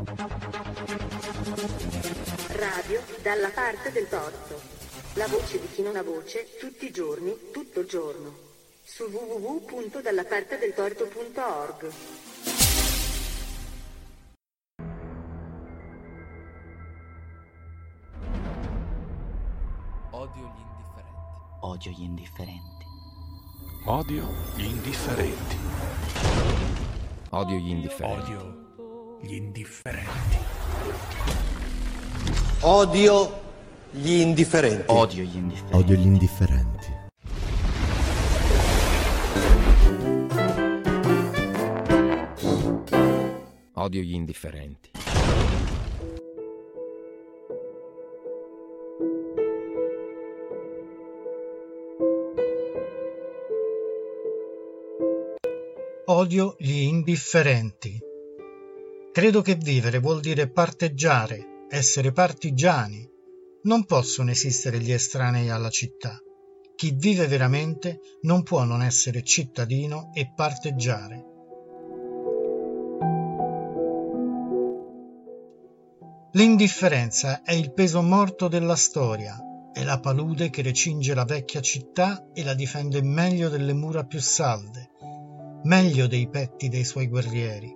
Radio dalla parte del torto. La voce di chi non ha voce, tutti i giorni, tutto il giorno. Su www.dallapartedeltorto.org. Odio gli indifferenti. Odio gli indifferenti. Odio gli indifferenti. Odio gli indifferenti. Odio gli indifferenti. Odio gli indifferenti. Odio gli indifferenti. Odio gli indifferenti. Odio gli indifferenti. Credo che vivere vuol dire parteggiare, essere partigiani. Non possono esistere gli estranei alla città. Chi vive veramente non può non essere cittadino e parteggiare. L'indifferenza è il peso morto della storia, è la palude che recinge la vecchia città e la difende meglio delle mura più salde, meglio dei petti dei suoi guerrieri.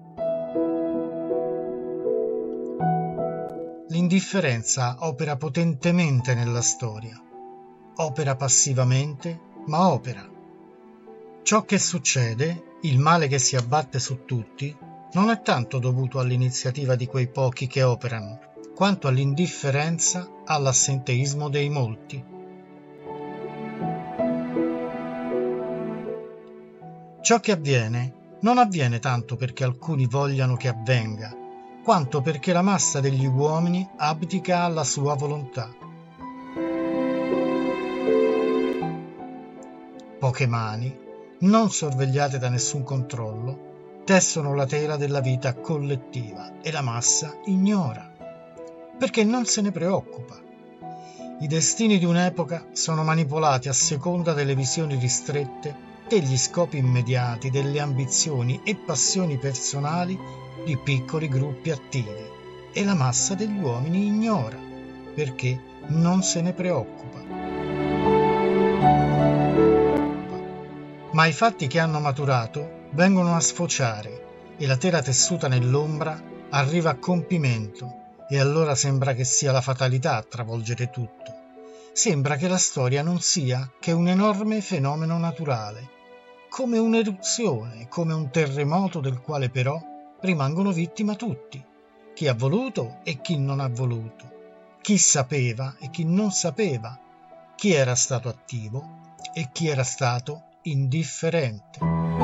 L'indifferenza opera potentemente nella storia, opera passivamente, ma opera. Ciò che succede, il male che si abbatte su tutti, non è tanto dovuto all'iniziativa di quei pochi che operano, quanto all'indifferenza, all'assenteismo dei molti. Ciò che avviene non avviene tanto perché alcuni vogliano che avvenga, quanto perché la massa degli uomini abdica alla sua volontà. Poche mani, non sorvegliate da nessun controllo, tessono la tela della vita collettiva e la massa ignora, perché non se ne preoccupa. I destini di un'epoca sono manipolati a seconda delle visioni ristrette, degli scopi immediati, delle ambizioni e passioni personali di piccoli gruppi attivi, e la massa degli uomini ignora, perché non se ne preoccupa. Ma i fatti che hanno maturato vengono a sfociare e la tela tessuta nell'ombra arriva a compimento, e allora sembra che sia la fatalità a travolgere tutto. Sembra che la storia non sia che un enorme fenomeno naturale, come un'eruzione, come un terremoto del quale però rimangono vittima tutti, chi ha voluto e chi non ha voluto, chi sapeva e chi non sapeva, chi era stato attivo e chi era stato indifferente.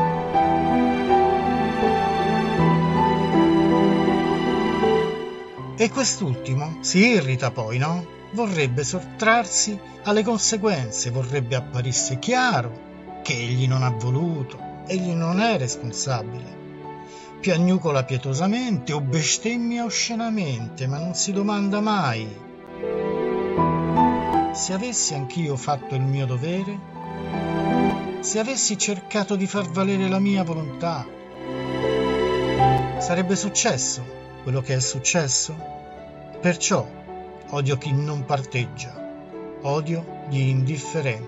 E quest'ultimo si irrita poi, no? Vorrebbe sottrarsi alle conseguenze, vorrebbe apparisse chiaro che egli non ha voluto, egli non è responsabile. Piagnucola pietosamente o bestemmia oscenamente, ma non si domanda mai: se avessi anch'io fatto il mio dovere, se avessi cercato di far valere la mia volontà, sarebbe successo quello che è successo? Perciò odio chi non parteggia, odio gli indifferenti.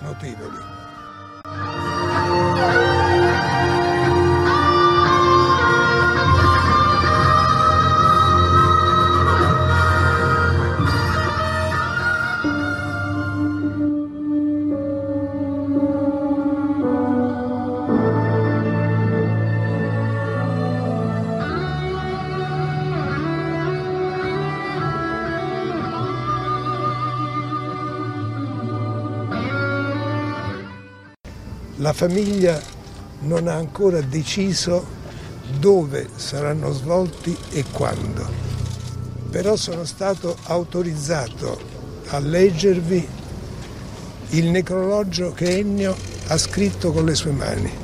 notevoli. La famiglia non ha ancora deciso dove saranno svolti e quando, però sono stato autorizzato a leggervi il necrologio che Ennio ha scritto con le sue mani.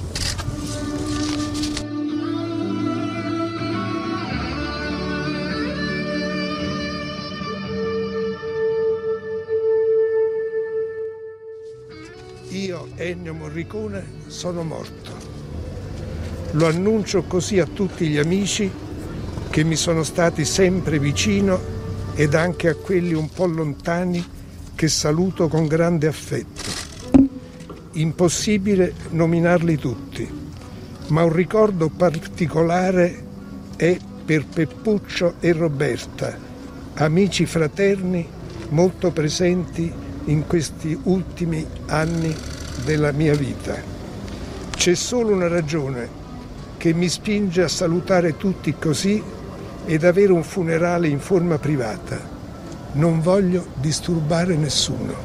Io, Ennio Morricone, sono morto. Lo annuncio così a tutti gli amici che mi sono stati sempre vicino ed anche a quelli un po' lontani che saluto con grande affetto. Impossibile nominarli tutti, ma un ricordo particolare è per Peppuccio e Roberta, amici fraterni molto presenti in questi ultimi anni della mia vita. C'è solo una ragione che mi spinge a salutare tutti così ed avere un funerale in forma privata. Non voglio disturbare nessuno.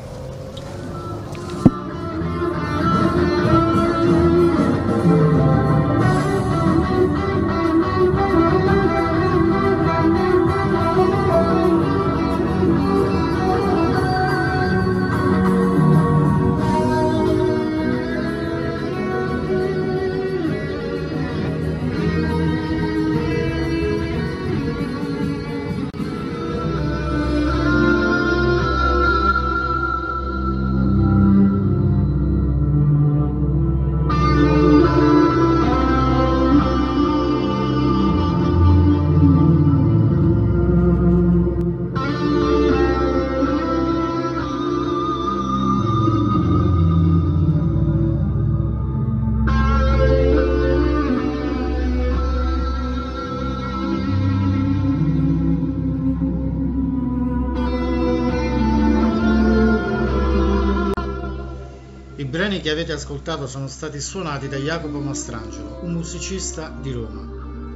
I brani che avete ascoltato sono stati suonati da Jacopo Mastrangelo, un musicista di Roma.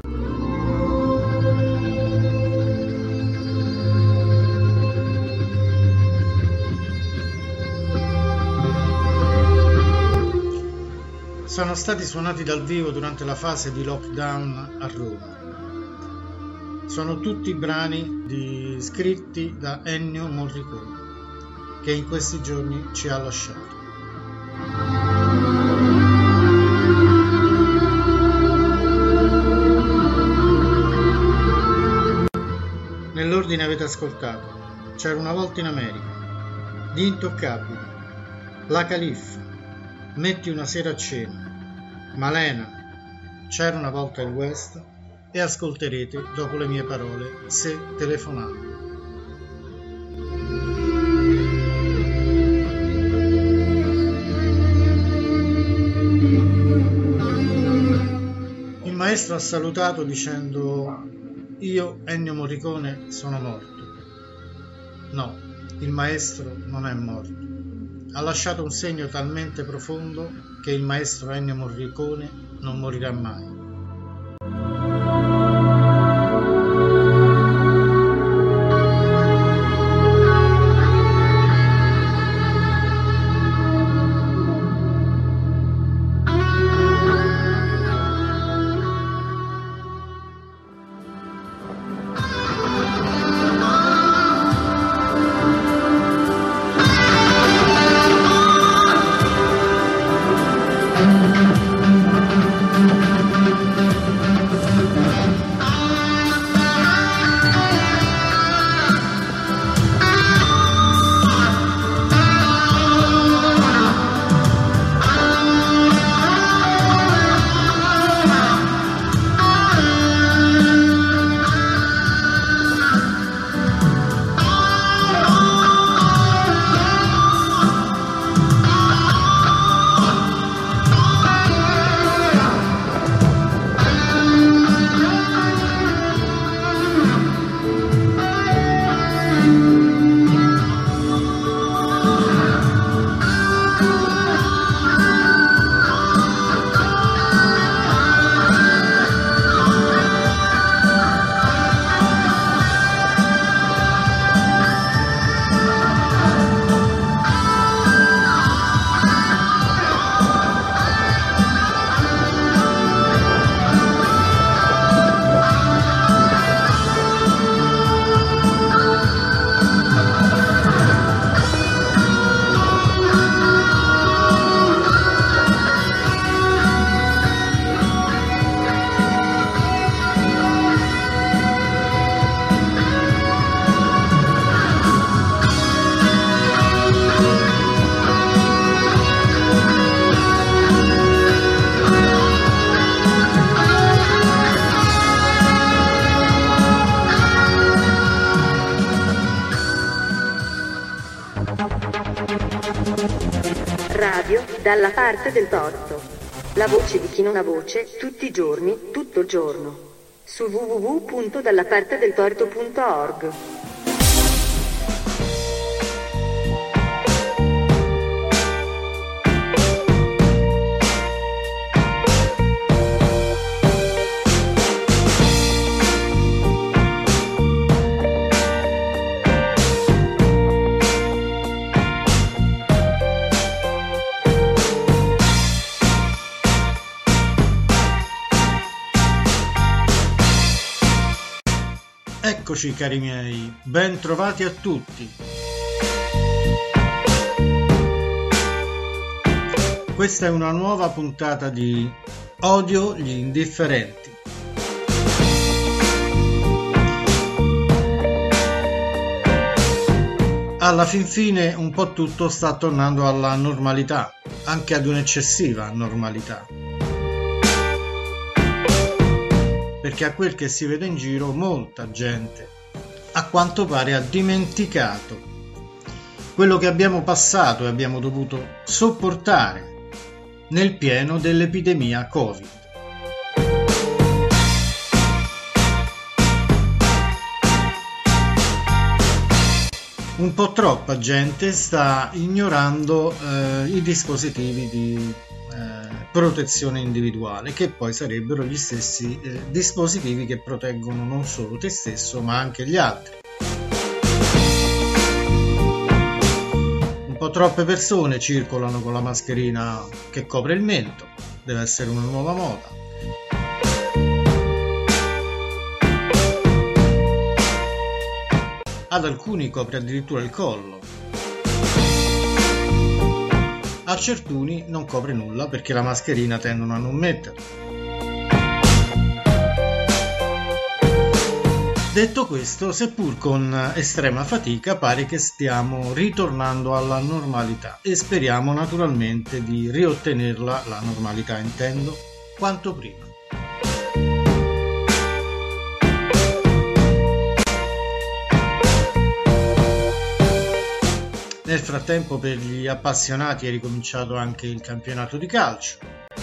Sono stati suonati dal vivo durante la fase di lockdown a Roma. Sono tutti brani scritti da Ennio Morricone, che in questi giorni ci ha lasciato. Nell'ordine avete ascoltato C'era una volta in America, Gli Intoccabili, La Califfa, Metti una sera a cena, Malena, C'era una volta il West e ascolterete dopo le mie parole Se telefonavo. Il maestro ha salutato dicendo: io, Ennio Morricone, sono morto. No, il maestro non è morto. Ha lasciato un segno talmente profondo che il maestro Ennio Morricone non morirà mai. Radio dalla parte del torto. La voce di chi non ha voce, tutti i giorni, tutto il giorno. Su www.dallapartedeltorto.org. Eccoci cari miei, ben trovati a tutti. Questa è una nuova puntata di Odio gli indifferenti. Alla fin fine un po' tutto sta tornando alla normalità, anche ad un'eccessiva normalità. Perché a quel che si vede in giro molta gente a quanto pare ha dimenticato quello che abbiamo passato e abbiamo dovuto sopportare nel pieno dell'epidemia Covid. Un po' troppa gente sta ignorando i dispositivi di protezione individuale, che poi sarebbero gli stessi dispositivi che proteggono non solo te stesso ma anche gli altri. Un po' troppe persone circolano con la mascherina che copre il mento, deve essere una nuova moda. Ad alcuni copre addirittura il collo. A certuni non copre nulla perché la mascherina tendono a non metterla. Detto questo, seppur con estrema fatica, pare che stiamo ritornando alla normalità e speriamo naturalmente di riottenerla, la normalità intendo, quanto prima. Nel frattempo per gli appassionati è ricominciato anche il campionato di calcio.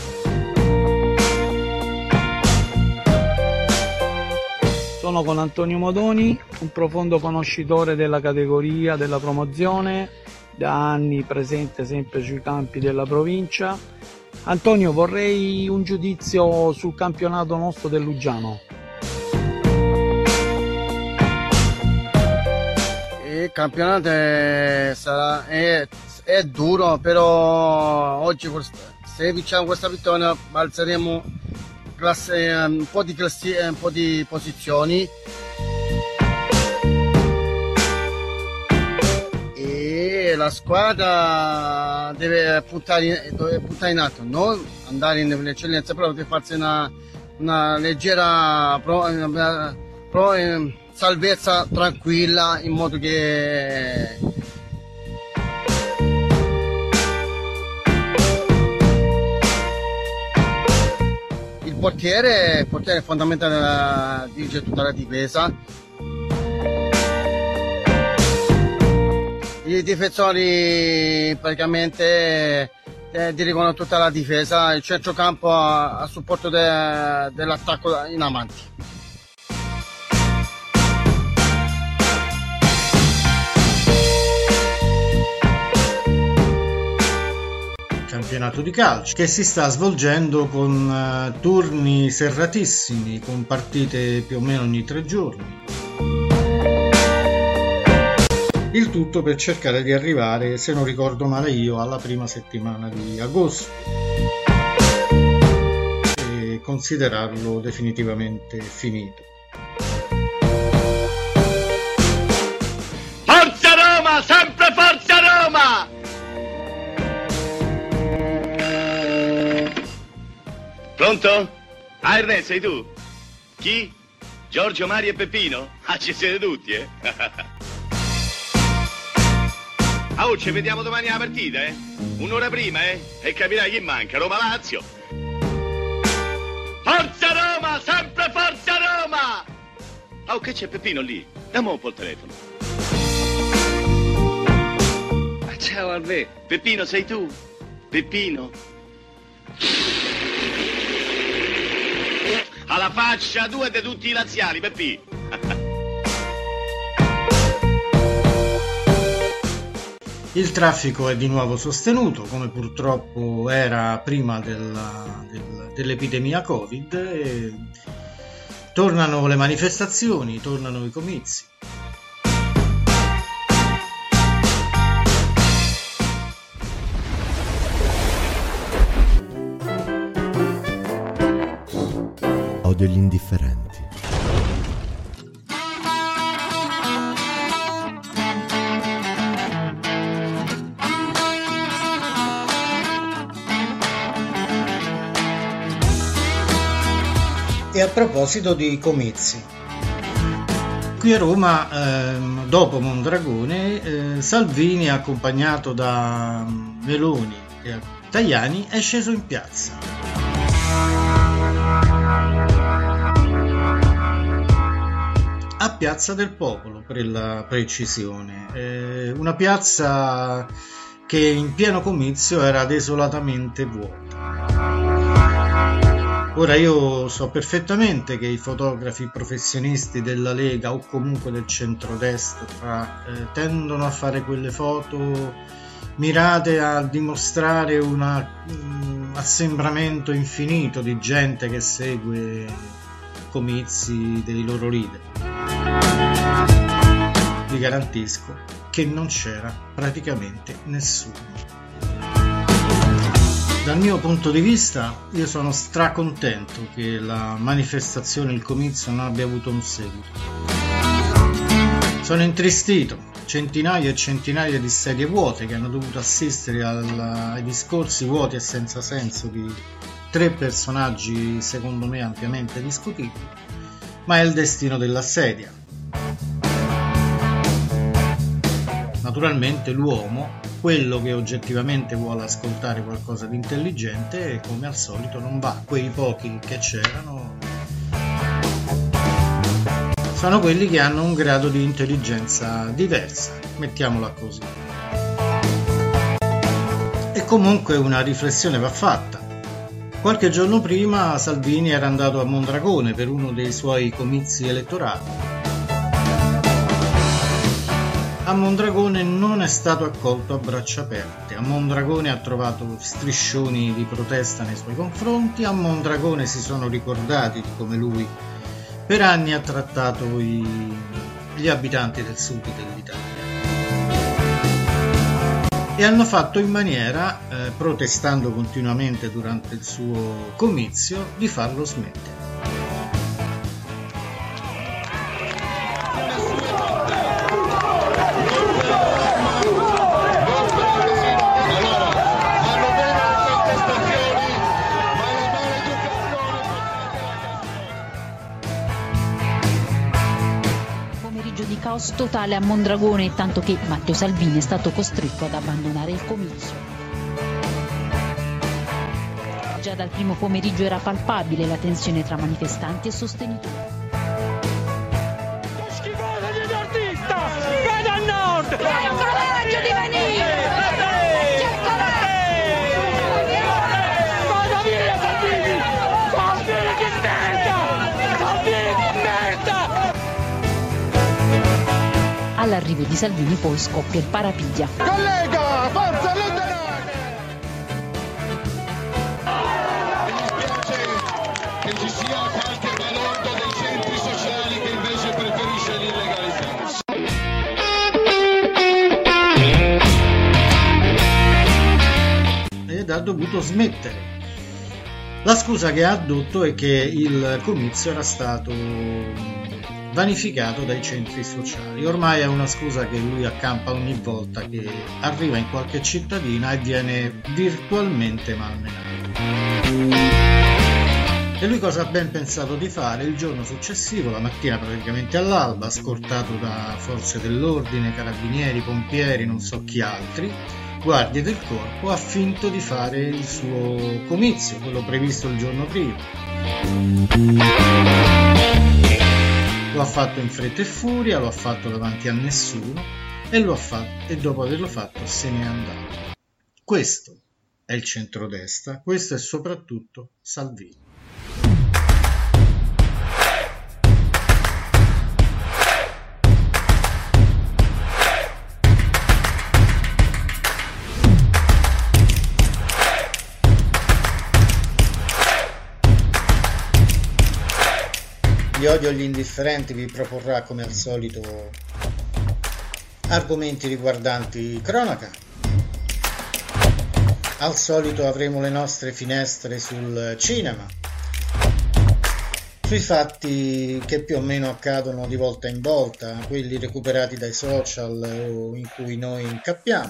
Sono con Antonio Modoni, un profondo conoscitore della categoria della promozione, da anni presente sempre sui campi della provincia. Antonio, vorrei un giudizio sul campionato nostro del Luggiano. Il campionato è duro, però oggi se vinciamo questa vittoria alzeremo un po' di posizioni e la squadra deve puntare in alto, non andare in eccellenza, però deve farsi una leggera salvezza tranquilla, in modo che il portiere è fondamentale, dirige tutta la difesa. I difensori praticamente dirigono tutta la difesa, il centrocampo a supporto dell'attacco in avanti. Campionato di calcio che si sta svolgendo con turni serratissimi, con partite più o meno ogni 3 giorni. Il tutto per cercare di arrivare, se non ricordo male io, alla prima settimana di agosto e considerarlo definitivamente finito. Forza Roma, sempre Forza Roma! Pronto? Ah, Ernest, sei tu? Chi? Giorgio, Mario e Peppino? Ah, ci siete tutti, eh? Ah, ci vediamo domani alla partita, eh? Un'ora prima, eh? E capirai chi manca, Roma-Lazio. Forza Roma, sempre Forza Roma! Oh, che c'è Peppino lì? Dammi un po' il telefono. Ciao Albe. Peppino, sei tu? Peppino. Alla faccia tua di tutti i laziali, Peppi. Il traffico è di nuovo sostenuto, come purtroppo era prima dell'epidemia Covid, e tornano le manifestazioni, tornano i comizi. Odio gli indifferenti. E a proposito di comizi, qui a Roma, dopo Mondragone, Salvini, accompagnato da Meloni e Tajani, è sceso in piazza. A Piazza del Popolo, per la precisione, una piazza che in pieno comizio era desolatamente vuota. Ora, io so perfettamente che i fotografi professionisti della Lega o comunque del centrodestra tendono a fare quelle foto mirate a dimostrare un assembramento infinito di gente che segue i comizi dei loro leader. Vi garantisco che non c'era praticamente nessuno. Dal mio punto di vista, io sono stracontento che la manifestazione, il comizio non abbia avuto un seguito. Sono intristito, centinaia e centinaia di sedie vuote che hanno dovuto assistere ai discorsi vuoti e senza senso di 3 personaggi secondo me ampiamente discutibili, ma è il destino dell'assedia. Naturalmente l'uomo, quello che oggettivamente vuole ascoltare qualcosa di intelligente, come al solito non va. Quei pochi che c'erano sono quelli che hanno un grado di intelligenza diversa, mettiamola così. E comunque una riflessione va fatta. Qualche giorno prima Salvini era andato a Mondragone per uno dei suoi comizi elettorali. A Mondragone non è stato accolto a braccia aperte, a Mondragone ha trovato striscioni di protesta nei suoi confronti, a Mondragone si sono ricordati di come lui per anni ha trattato gli abitanti del sud dell'Italia. E hanno fatto in maniera, protestando continuamente durante il suo comizio, di farlo smettere. Caos totale a Mondragone, tanto che Matteo Salvini è stato costretto ad abbandonare il comizio. Già dal primo pomeriggio era palpabile la tensione tra manifestanti e sostenitori. Schifoso di artista! Vado a nord! Hai ancora coraggio di venire! Vado via, Salvini! Salvini di merda! Salvini di merda! All'arrivo di Salvini poi scoppia il parapiglia. Collega, forza Lunderone! Mi dispiace che ci sia qualche balordo dei centri sociali che invece preferisce l'illegalità. Ed ha dovuto smettere. La scusa che ha addotto è che il comizio era stato vanificato dai centri sociali. Ormai è una scusa che lui accampa ogni volta che arriva in qualche cittadina e viene virtualmente malmenato. E lui cosa ha ben pensato di fare? Il giorno successivo, la mattina praticamente all'alba, scortato da forze dell'ordine, carabinieri, pompieri, non so chi altri, guardie del corpo, ha finto di fare il suo comizio, quello previsto il giorno prima. Lo ha fatto in fretta e furia, lo ha fatto davanti a nessuno e dopo averlo fatto se n'è andato. Questo è il centrodestra, questo è soprattutto Salvini. Gli Odio agli Indifferenti vi proporrà come al solito argomenti riguardanti cronaca. Al solito avremo le nostre finestre sul cinema, sui fatti che più o meno accadono di volta in volta, quelli recuperati dai social o in cui noi incappiamo.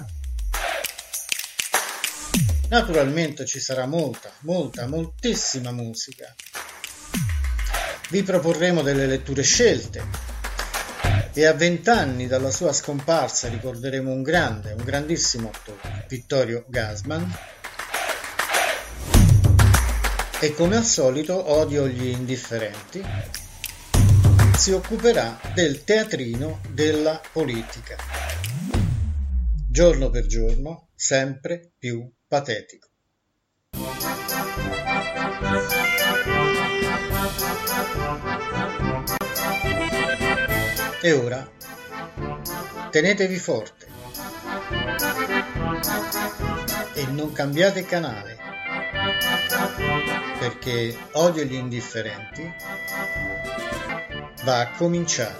Naturalmente ci sarà moltissima musica. Vi proporremo delle letture scelte e a 20 anni dalla sua scomparsa ricorderemo un grandissimo attore, Vittorio Gassman. E come al solito Odio agli Indifferenti si occuperà del teatrino della politica, giorno per giorno sempre più patetico. E ora tenetevi forte e non cambiate canale, perché Odio agli Indifferenti va a cominciare.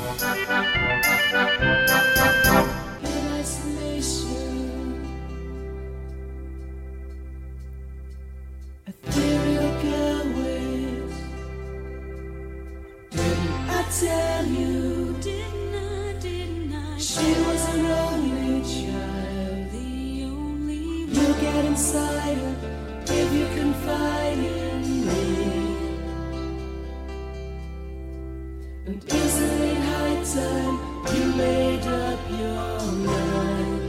Tell you, didn't I? She was an only child, the only one. You get inside her if you confide in me. And isn't it high time you made up your mind?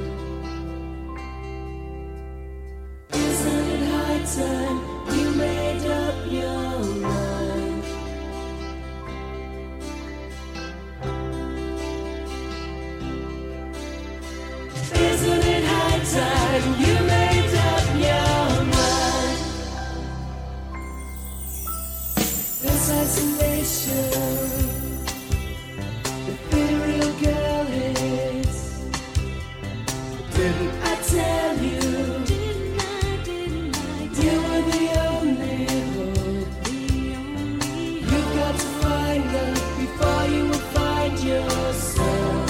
Isn't it high time you made up your mind? Isn't it high time you made up your mind? Assassination, ethereal girl hits. Didn't I tell you? Didn't I? You were the only hope. You've got to find her before you will find yourself.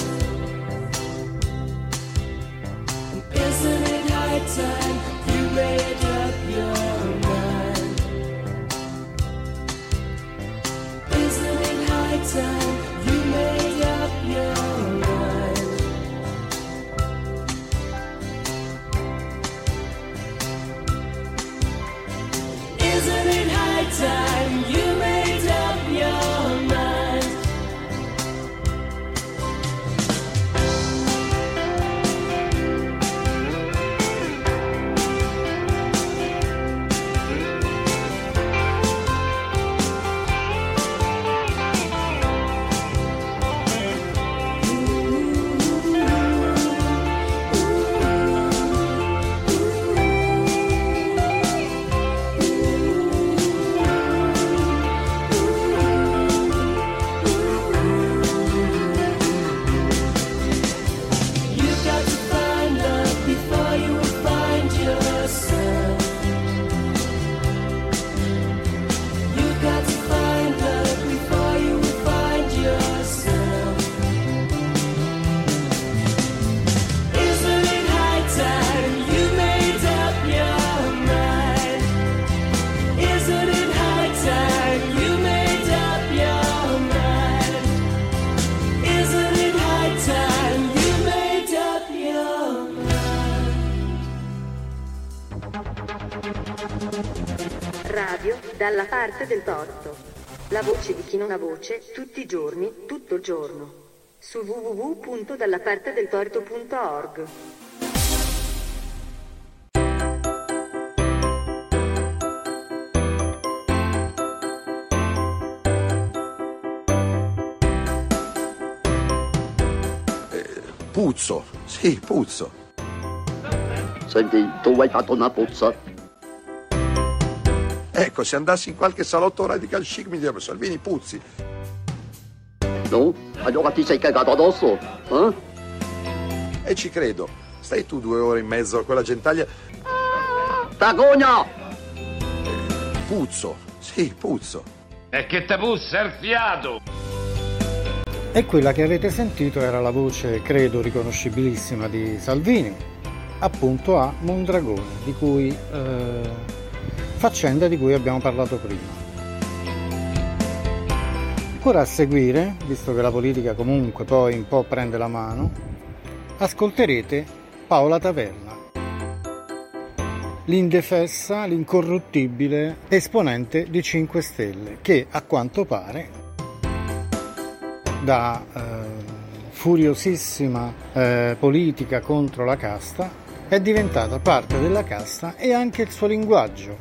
Isn't it high time you made up your mind? Isn't it high time you made up your mind? Isn't it high time you made up your mind? Radio dalla parte del torto. La voce di chi non ha voce, tutti i giorni, tutto il giorno. Su www.dallapartedeltorto.org. Puzzo, sì, puzzo. Senti, tu hai fatto una puzza. Ecco, se andassi in qualche salotto radical chic mi direbbero Salvini puzzi. No? Allora ti sei cagato addosso? Eh? E ci credo. Stai tu 2 ore in mezzo a quella gentaglia. Vergogna! Puzzo. Sì, puzzo. E che te puzza il fiato! E quella che avete sentito era la voce, credo, riconoscibilissima di Salvini, appunto a Mondragone, di cui faccenda di cui abbiamo parlato prima. Ora a seguire, visto che la politica comunque poi un po' prende la mano, ascolterete Paola Taverna, l'indefessa, l'incorruttibile esponente di 5 Stelle, che a quanto pare da furiosissima politica contro la casta è diventata parte della casta, e anche il suo linguaggio,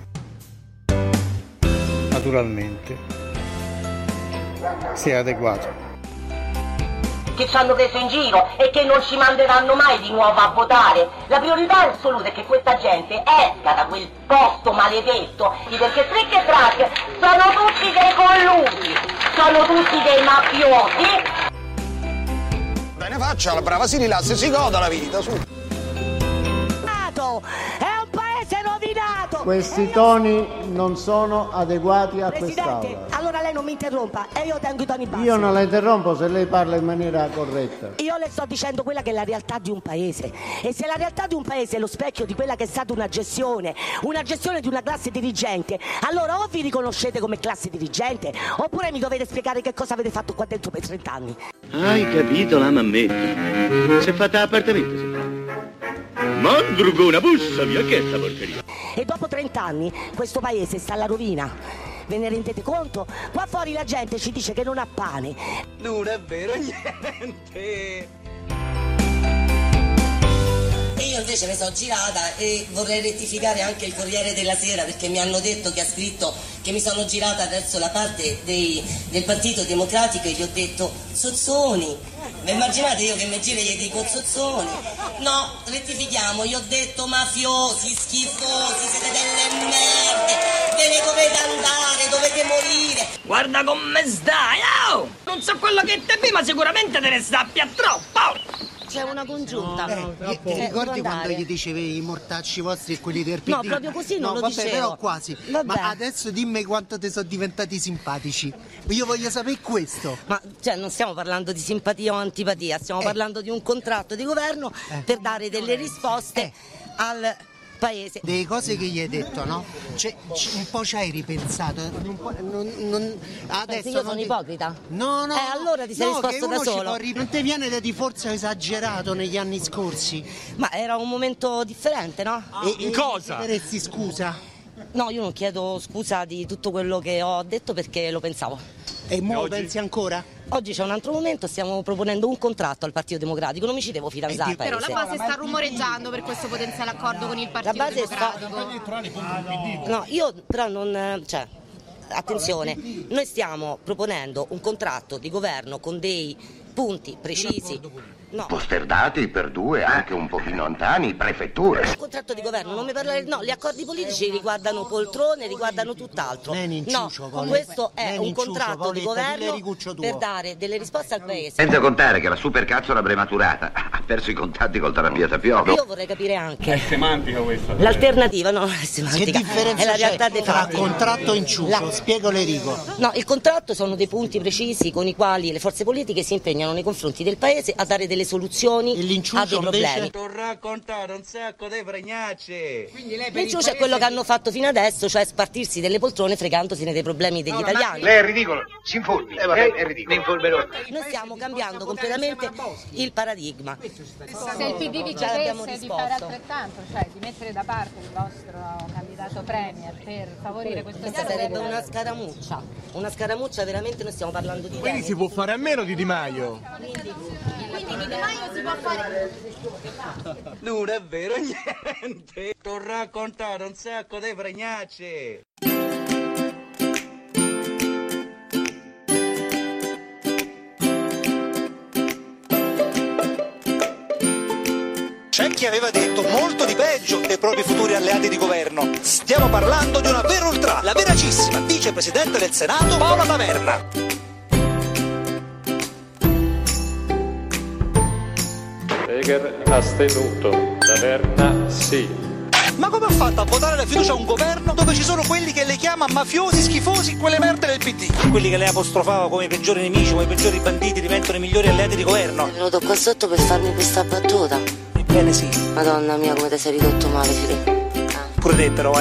naturalmente, si è adeguato. Che ci hanno preso in giro e che non ci manderanno mai di nuovo a votare. La priorità assoluta è che questa gente esca da quel posto maledetto, perché Trick e Track sono tutti dei collusi, sono tutti dei mafiosi. Bene, faccia la brava, si rilassi, si goda la vita, su. È un paese rovinato. Questi toni non sono adeguati a Presidente, quest'Aula. allora lei non mi interrompa e io tengo i toni bassi. Io non la interrompo se lei parla in maniera corretta. Io le sto dicendo quella che è la realtà di un paese, e se la realtà di un paese è lo specchio di quella che è stata una gestione di una classe dirigente, allora o vi riconoscete come classe dirigente oppure mi dovete spiegare che cosa avete fatto qua dentro per 30 anni. Hai capito la mammetta? Si è fatta l'appartamento, si fa. Mandrugona, bussa via, che è sta porcheria? E dopo 30 anni questo paese sta alla rovina. Ve ne rendete conto? Qua fuori la gente ci dice che non ha pane. Non è vero niente. E io invece mi sono girata e vorrei rettificare anche il Corriere della Sera, perché mi hanno detto che ha scritto che mi sono girata verso la parte del Partito Democratico e gli ho detto Sozzoni. Vi immaginate io che mi giro e gli dico Sozzoni? No, rettifichiamo, io ho detto mafiosi, schifosi, siete delle merde, ve ne dovete andare, dovete morire. Guarda come stai, oh! Non so quello che te vi, ma sicuramente te ne sappia troppo! C'è una congiunta. Ti ricordi quando gli dicevi i mortacci vostri e quelli del PD? No, proprio così non lo vabbè, dicevo. però quasi. Vabbè. Ma adesso dimmi quanto ti sono diventati simpatici. Io voglio sapere questo. Ma cioè non stiamo parlando di simpatia o antipatia, stiamo parlando di un contratto di governo per dare delle risposte al paese. Delle cose che gli hai detto, no? Un po' ci hai ripensato. Adesso io sono ipocrita? No. Allora ti sei risposto da solo. Non ti viene da di forza esagerato negli anni scorsi? Ma era un momento differente, no? E cosa? Chiederesti scusa? No, io non chiedo scusa di tutto quello che ho detto perché lo pensavo. E mo lo pensi ancora? Oggi c'è un altro momento, stiamo proponendo un contratto al Partito Democratico, non mi ci devo fidanzare. Però la base sta rumoreggiando per questo potenziale accordo con il Partito Democratico. No, io però non... attenzione, noi stiamo proponendo un contratto di governo con dei punti precisi. No. Posterdati per 2, anche un pochino anziani, prefetture. Il contratto di governo, non mi parlare. No, gli accordi politici riguardano poltrone, riguardano tutt'altro. No, questo è un contratto di governo per dare delle risposte al paese. Senza contare che la supercazzola prematurata ha perso i contatti col terapeuta Piovro. Io vorrei capire anche. È semantica questa. L'alternativa, no, non è semantica. Che differenza è la c'è realtà dei fatti. tra contratto e inciucio? Spiego Lerico. No, il contratto sono dei punti precisi con i quali le forze politiche si impegnano nei confronti del paese a dare delle soluzioni a dei problemi. Ti ho raccontato un sacco di fregnacce. L'inciucio è quello che hanno fatto fino adesso, cioè spartirsi delle poltrone fregandosene dei problemi degli italiani. Lei è ridicolo, si informi. È ridicolo. Noi stiamo cambiando completamente il paradigma. Se il PD vi chiedesse di fare altrettanto, cioè di mettere da parte il vostro candidato premier per favorire questo Questa sarebbe una scaramuccia veramente, noi stiamo parlando di Quindi si può fare a meno di Di Maio. Quindi Di Maio si può fare... Non è vero niente. Ti ho raccontato un sacco di fregnacce. C'è chi aveva detto molto di peggio dei propri futuri alleati di governo. Stiamo parlando di una vera ultra, la veracissima vicepresidente del Senato Paola Taverna. Heger astenuto, Taverna sì. Ma come ha fatto a votare la fiducia a un governo dove ci sono quelli che le chiama mafiosi, schifosi, quelle merde del PD? Quelli che lei apostrofava come i peggiori nemici, come i peggiori banditi diventano i migliori alleati di governo. È venuto qua sotto per farmi questa battuta. Ebbene sì. Madonna mia, come ti sei ridotto male, Filippo. Pure te però,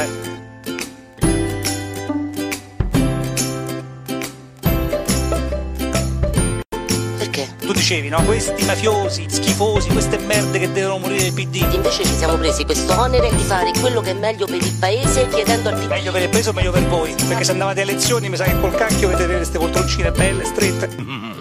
Tu dicevi, no? Questi mafiosi, schifosi, queste merde che devono morire del PD. Invece ci siamo presi questo onere di fare quello che è meglio per il paese, chiedendo al PD. Meglio per il paese o meglio per voi? Perché se andavate alle elezioni mi sa che col cacchio vedete queste poltroncine belle, strette.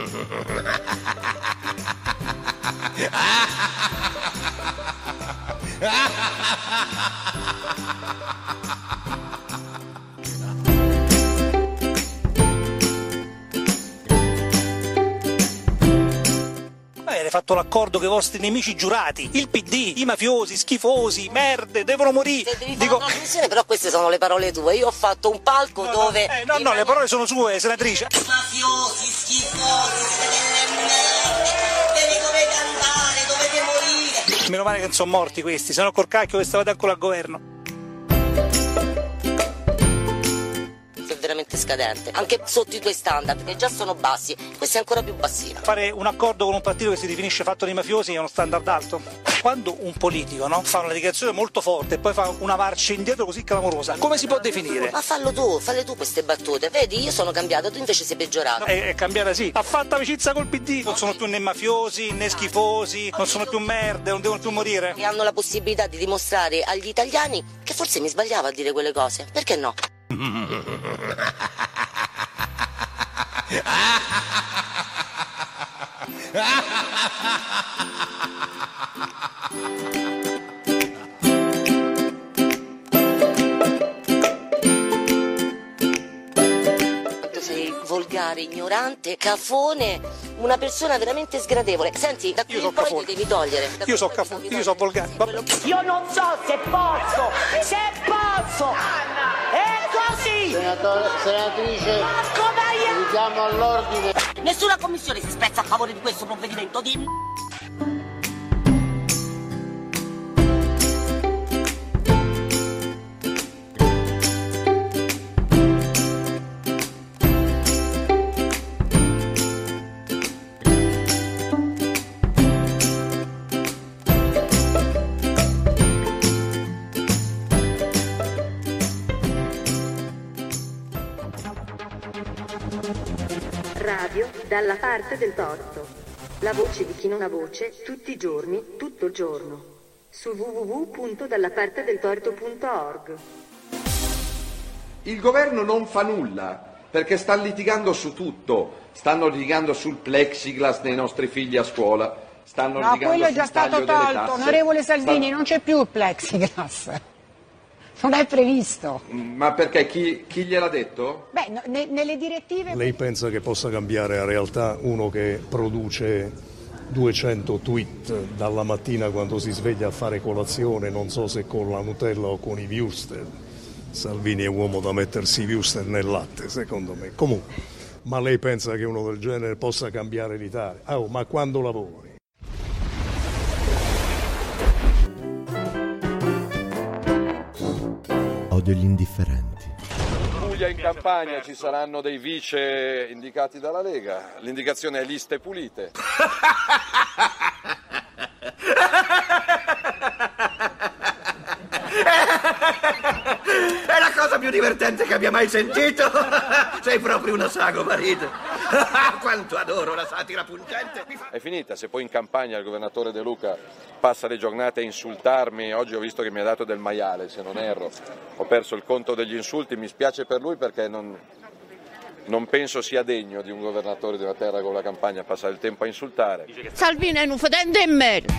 Avete fatto l'accordo con i vostri nemici giurati, il PD, i mafiosi, schifosi, merde, devono morire. Dico, però queste sono le parole tue. Io ho fatto un palco dove. No, le parole sono sue, senatrice. Mafiosi, schifosi, siete delle merde. Devi dovete andare, dovete morire. Meno male che non sono morti questi, sennò col cacchio che stavate ancora al governo. Veramente scadente, anche sotto i tuoi standard, che già sono bassi, questo è ancora più bassino. Fare un accordo con un partito che si definisce fatto dei mafiosi è uno standard alto. Quando un politico, no, fa una dichiarazione molto forte e poi fa una marcia indietro così clamorosa, come si può definire? Ma falle tu queste battute. Vedi, io sono cambiato, tu invece sei peggiorato. È cambiata sì. Ha fatto amicizia col PD. Non sono più né mafiosi né schifosi, non sono più merde, non devono più morire. E hanno la possibilità di dimostrare agli italiani che forse mi sbagliavo a dire quelle cose. Perché no? Quanto sei volgare, ignorante, cafone, una persona veramente sgradevole. Senti, da qui in poi ti devi togliere. Io so cafone, io so volgare. Io non so se posso. È così. Senatrice, richiamo all'ordine. Nessuna commissione si spezza a favore di questo provvedimento. Radio dalla parte del torto. La voce di chi non ha voce, tutti i giorni, tutto il giorno. Su www.dallapartedeltorto.org. Il governo non fa nulla perché sta litigando su tutto. Stanno litigando sul plexiglass dei nostri figli a scuola. Stanno litigando quello è sul già stato taglio delle tolto. tasse. Onorevole Salvini, non c'è più il plexiglass. Non è previsto. Ma perché chi gliel'ha detto? Beh, nelle direttive. Lei pensa che possa cambiare la realtà uno che produce 200 tweet dalla mattina quando si sveglia a fare colazione, non so se con la Nutella o con i wurstel? Salvini è uomo da mettersi i wurstel nel latte, secondo me. Comunque, ma lei pensa che uno del genere possa cambiare l'Italia? Ma quando lavori? Odio gli indifferenti. Puglia in Campania ci saranno dei vice indicati dalla Lega. L'indicazione è liste pulite. È la cosa più divertente che abbia mai sentito. Sei proprio una sago, marito. Quanto adoro la satira pungente. È finita, se poi in campagna il governatore De Luca passa le giornate a insultarmi, oggi ho visto che mi ha dato del maiale, se non erro, ho perso il conto degli insulti, mi spiace per lui perché non penso sia degno di un governatore di una terra come la Campania passare il tempo a insultare. Salvini è un fedente in merda.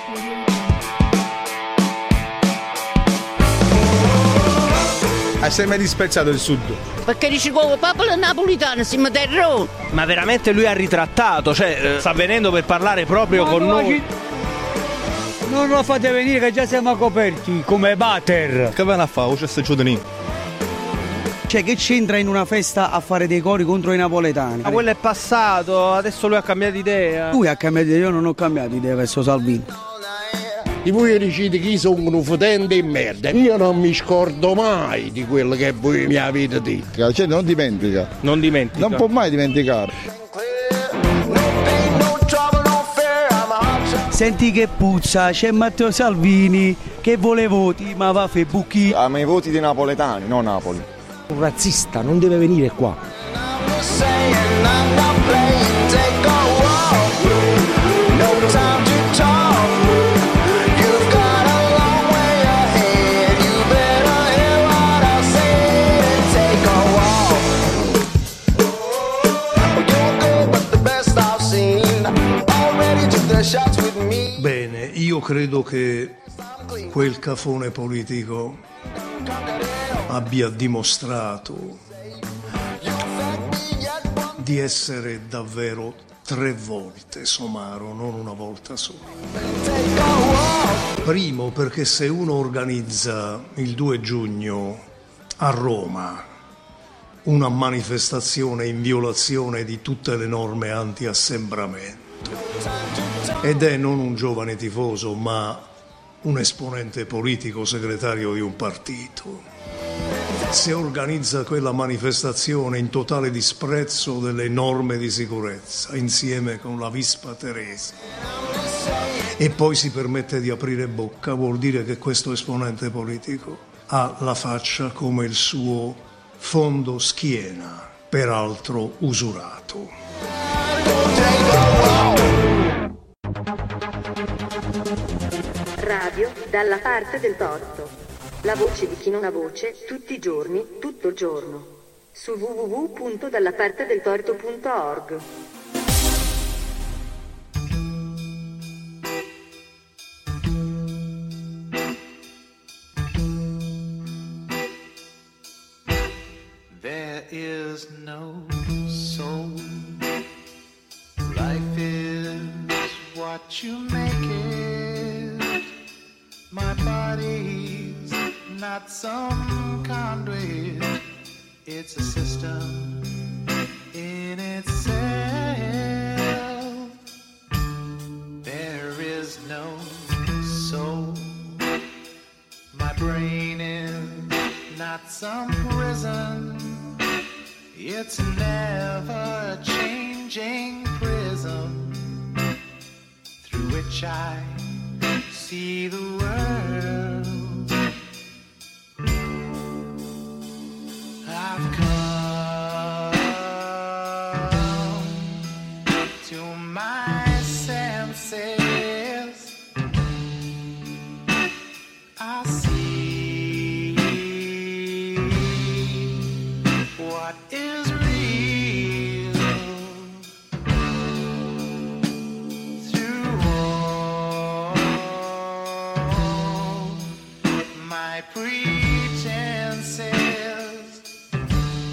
Sei mai disprezzato il sud? Perché dici come popolo napolitano si terrone. Ma veramente lui ha ritrattato, cioè sta venendo per parlare proprio con noi. Non lo fate venire che già siamo coperti come water. Che viene a fare? C'è sta giorni. Cioè, che c'entra in una festa a fare dei cori contro i napoletani? Ma quello è passato, adesso lui ha cambiato idea. Lui ha cambiato idea, io non ho cambiato idea verso Salvini. E voi dicete che io sono un fotente e merda. Io non mi scordo mai di quello che voi mi avete detto. La gente non dimentica. Non dimentica. Non può mai dimenticare. Senti che puzza, c'è Matteo Salvini che vuole voti, ma va a fe buchi. Ah, ma i voti dei napoletani, non Napoli. Un razzista non deve venire qua. Bene, io credo che quel cafone politico abbia dimostrato di essere davvero 3 volte somaro, non una volta sola. Primo, perché se uno organizza il 2 giugno a Roma una manifestazione in violazione di tutte le norme anti-assembramento ed è non un giovane tifoso ma un esponente politico, segretario di un partito, se organizza quella manifestazione in totale disprezzo delle norme di sicurezza insieme con la Vispa Teresa e poi si permette di aprire bocca, vuol dire che questo esponente politico ha la faccia come il suo fondo schiena, peraltro usurato. Radio dalla parte del torto. La voce di chi non ha voce, tutti i giorni, tutto il giorno. Su www.dallapartedeltorto.org. There is no soul. Life is what you make it. My body's not some conduit. It's a system in itself. There is no soul. My brain is not some prison. It's a never-changing prism through which I see the world. I've come to my senses. I see what is real through all my pretenses.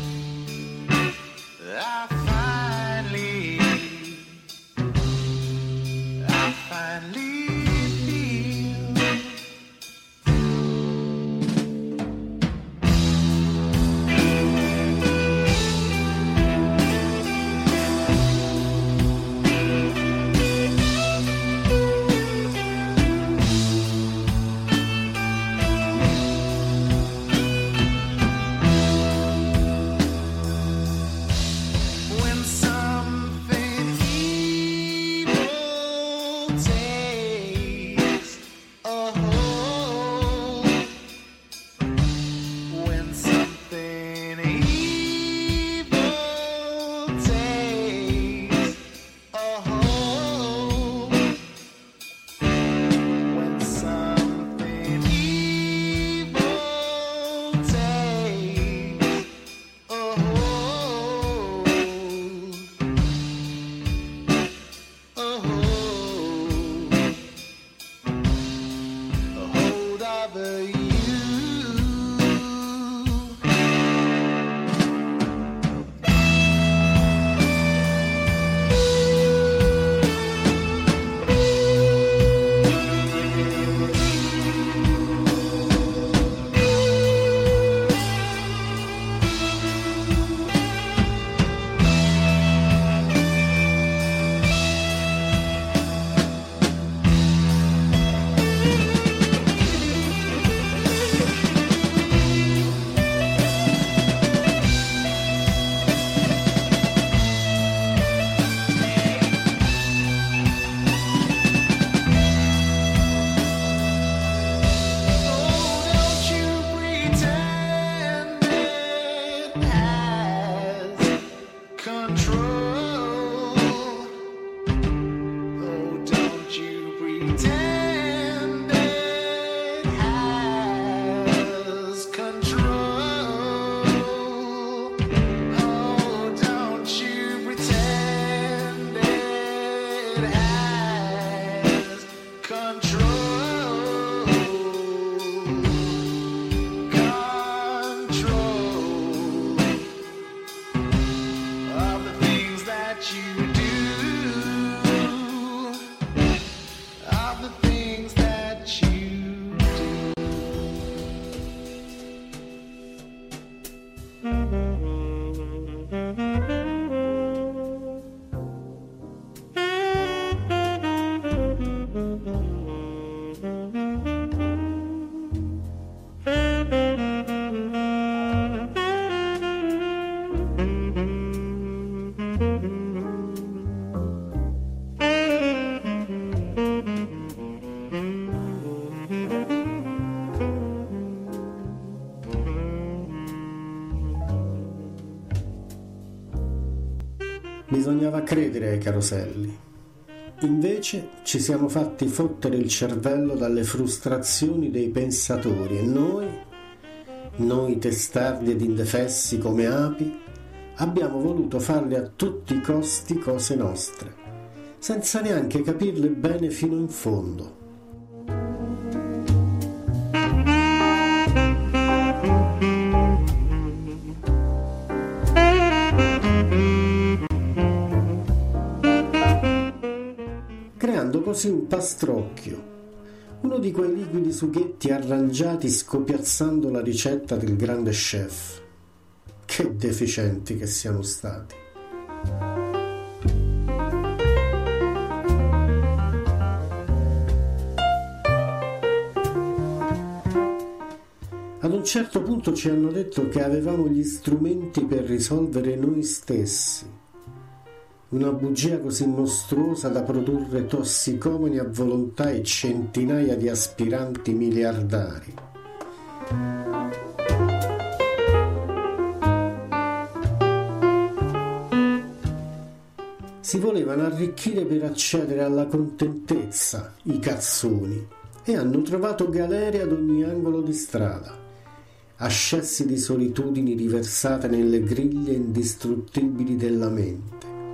Bisognava credere ai caroselli. Invece ci siamo fatti fottere il cervello dalle frustrazioni dei pensatori e noi testardi ed indefessi come api, abbiamo voluto farle a tutti i costi cose nostre, senza neanche capirle bene fino in fondo. Creando così un pastrocchio, uno di quei liquidi sughetti arrangiati scopiazzando la ricetta del grande chef. Che deficienti che siamo stati. Ad un certo punto ci hanno detto che avevamo gli strumenti per risolvere noi stessi. Una bugia così mostruosa da produrre tossicomani a volontà e centinaia di aspiranti miliardari. Si volevano arricchire per accedere alla contentezza, i cazzoni, e hanno trovato galere ad ogni angolo di strada, ascessi di solitudini riversate nelle griglie indistruttibili della mente.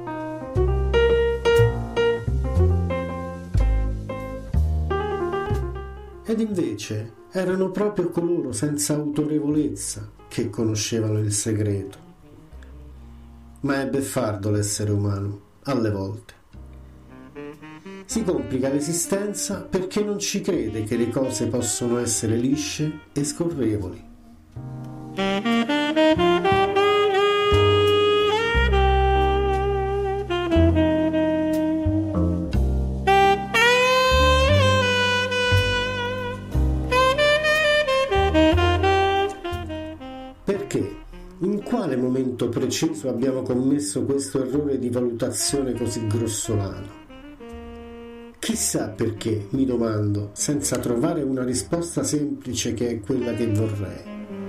Ed invece erano proprio coloro senza autorevolezza che conoscevano il segreto. Ma è beffardo l'essere umano, alle volte. Si complica l'esistenza perché non ci crede che le cose possono essere lisce e scorrevoli. Perché? In quale momento preciso abbiamo commesso questo errore di valutazione così grossolano? Chissà perché, mi domando, senza trovare una risposta semplice che è quella che vorrei.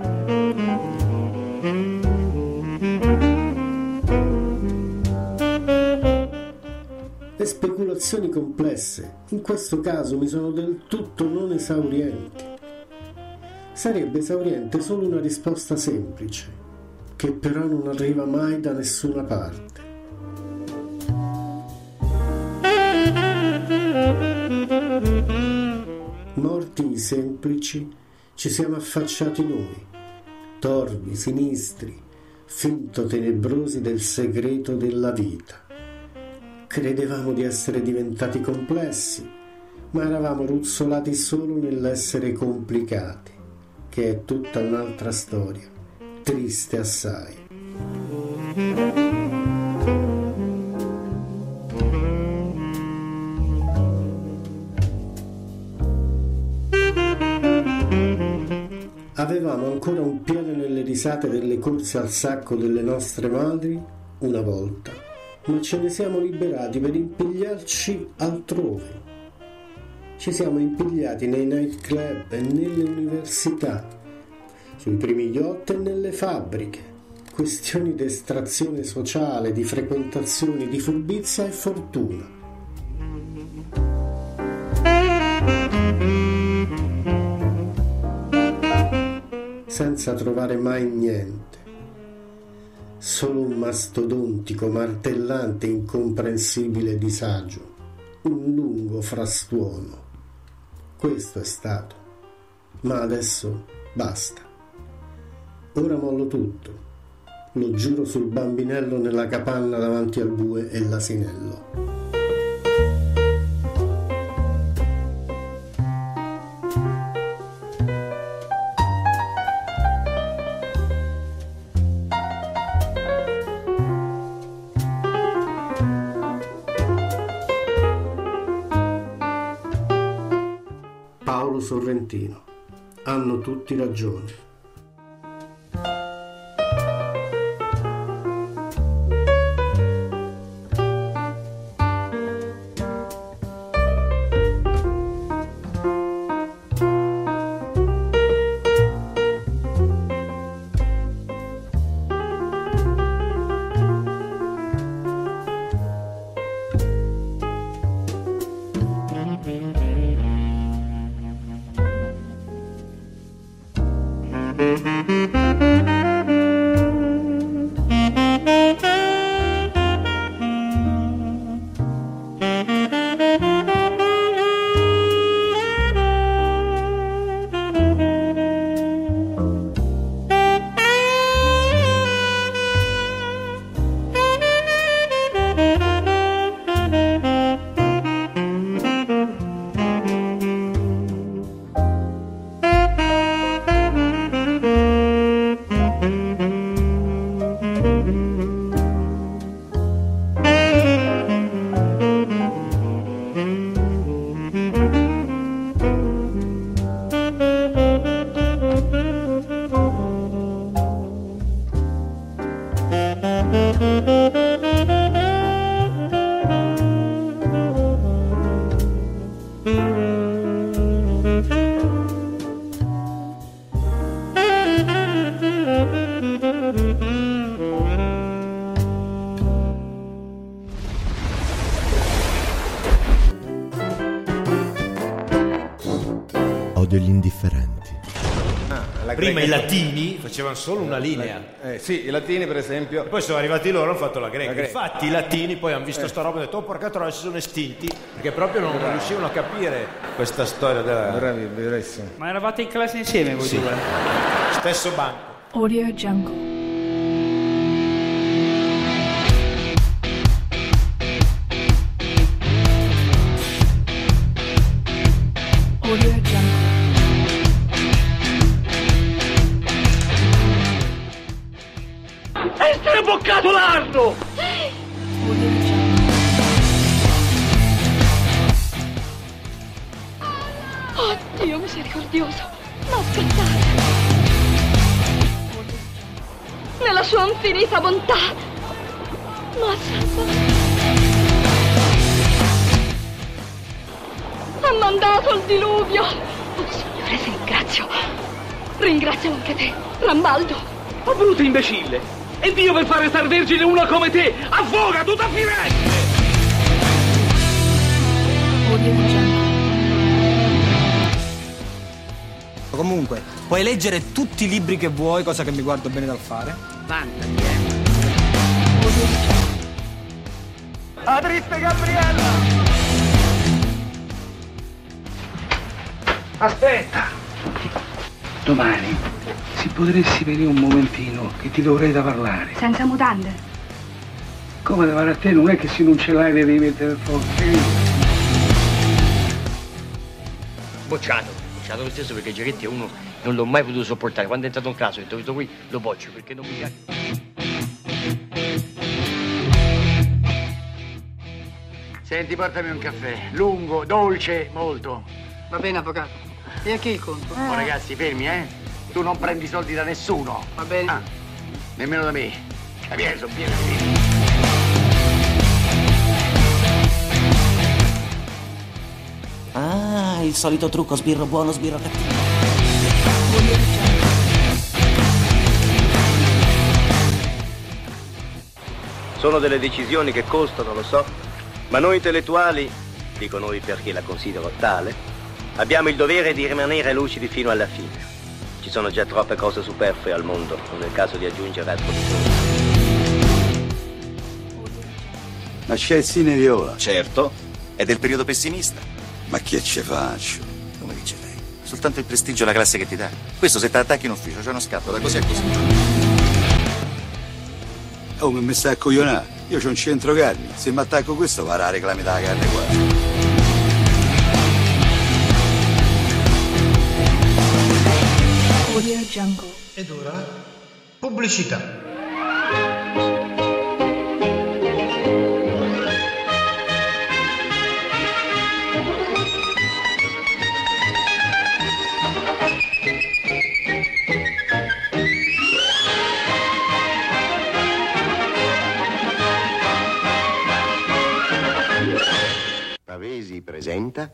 Le speculazioni complesse, in questo caso, mi sono del tutto non esaurienti. Sarebbe esauriente solo una risposta semplice, che però non arriva mai da nessuna parte. Morti i semplici, ci siamo affacciati noi, torvi, sinistri, finto tenebrosi del segreto della vita. Credevamo di essere diventati complessi, ma eravamo ruzzolati solo nell'essere complicati, che è tutta un'altra storia, triste assai. Avevamo ancora un piede nelle risate delle corse al sacco delle nostre madri una volta, ma ce ne siamo liberati per impigliarci altrove. Ci siamo impigliati nei nightclub e nelle università, sui primi yacht e nelle fabbriche. Questioni di estrazione sociale, di frequentazioni, di furbizia e fortuna. Senza trovare mai niente. Solo un mastodontico, martellante, incomprensibile disagio. Un lungo frastuono. Questo è stato. Ma adesso basta. Ora mollo tutto. Lo giuro sul bambinello nella capanna davanti al bue e l'asinello. Paolo Sorrentino. Hanno tutti ragione. indifferenti. Prima i latini facevano solo una linea. Sì, i latini per esempio. E poi sono arrivati loro e hanno fatto la greca. La greca. Infatti i latini poi hanno visto sta roba e hanno detto: oh porca troia, si sono estinti, perché proprio non riuscivano a capire questa storia della... Bravissimo. Ma eravate in classe insieme voi due? Stesso banco. Audio Jungle. Audio Jungle. Essere boccato l'ardo! Oh Dio misericordioso, non scattare! Nella sua infinita bontà, ma salva! Ha mandato il diluvio! Oh Signore, ti ringrazio! Ringrazio anche te, Rambaldo! Oh brutto imbecille! E Dio per fare star vergine uno come te! Affoga tutta Firenze! Comunque, puoi leggere tutti i libri che vuoi, cosa che mi guardo bene dal fare. Vantati, La triste Gabriella! Aspetta! Domani, se potresti venire un momentino, che ti dovrei da parlare. Senza mutande. Come davanti a te non è che se non ce l'hai devi mettere forte. Bocciato lo stesso perché Giachetti è uno non l'ho mai potuto sopportare. Quando è entrato in caso e ho detto qui lo boccio perché non mi piace. Senti, portami un caffè, lungo, dolce, molto. Va bene, avvocato. E a chi il conto? Oh, ragazzi, fermi, Tu non prendi soldi da nessuno. Va bene. Nemmeno da me. Capirai, sono pieno di vino. Ah, il solito trucco, sbirro buono, sbirro cattivo. Sono delle decisioni che costano, lo so, ma noi intellettuali, dico noi perché la considero tale, abbiamo il dovere di rimanere lucidi fino alla fine. Ci sono già troppe cose superflue al mondo, non è il caso di aggiungere altro di Ma c'è il Cine Viola. Certo, è del periodo pessimista. Ma che ce faccio? Come dice lei? Soltanto il prestigio e la classe che ti dà. Questo se ti attacchi in ufficio c'è uno scatto, da così a così. Oh, ma mi sta a coglionare. Io c'ho un centro carni. Se mi attacco questo va a reclami della carne qua. Audio Jungle. Ed ora pubblicità. Pavesi presenta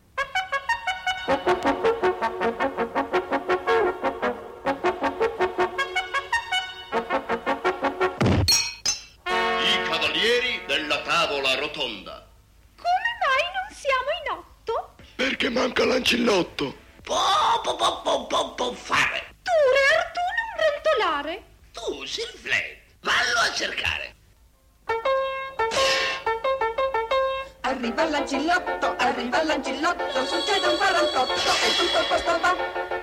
I cavalieri della tavola rotonda. Come mai non siamo in 8? Perché manca l'ancillotto. Fare. Tu, Re Artù, non brontolare. Tu, Silflet, vallo a cercare. Arriva l'ancillotto, succede un 48 e tutto il posto va.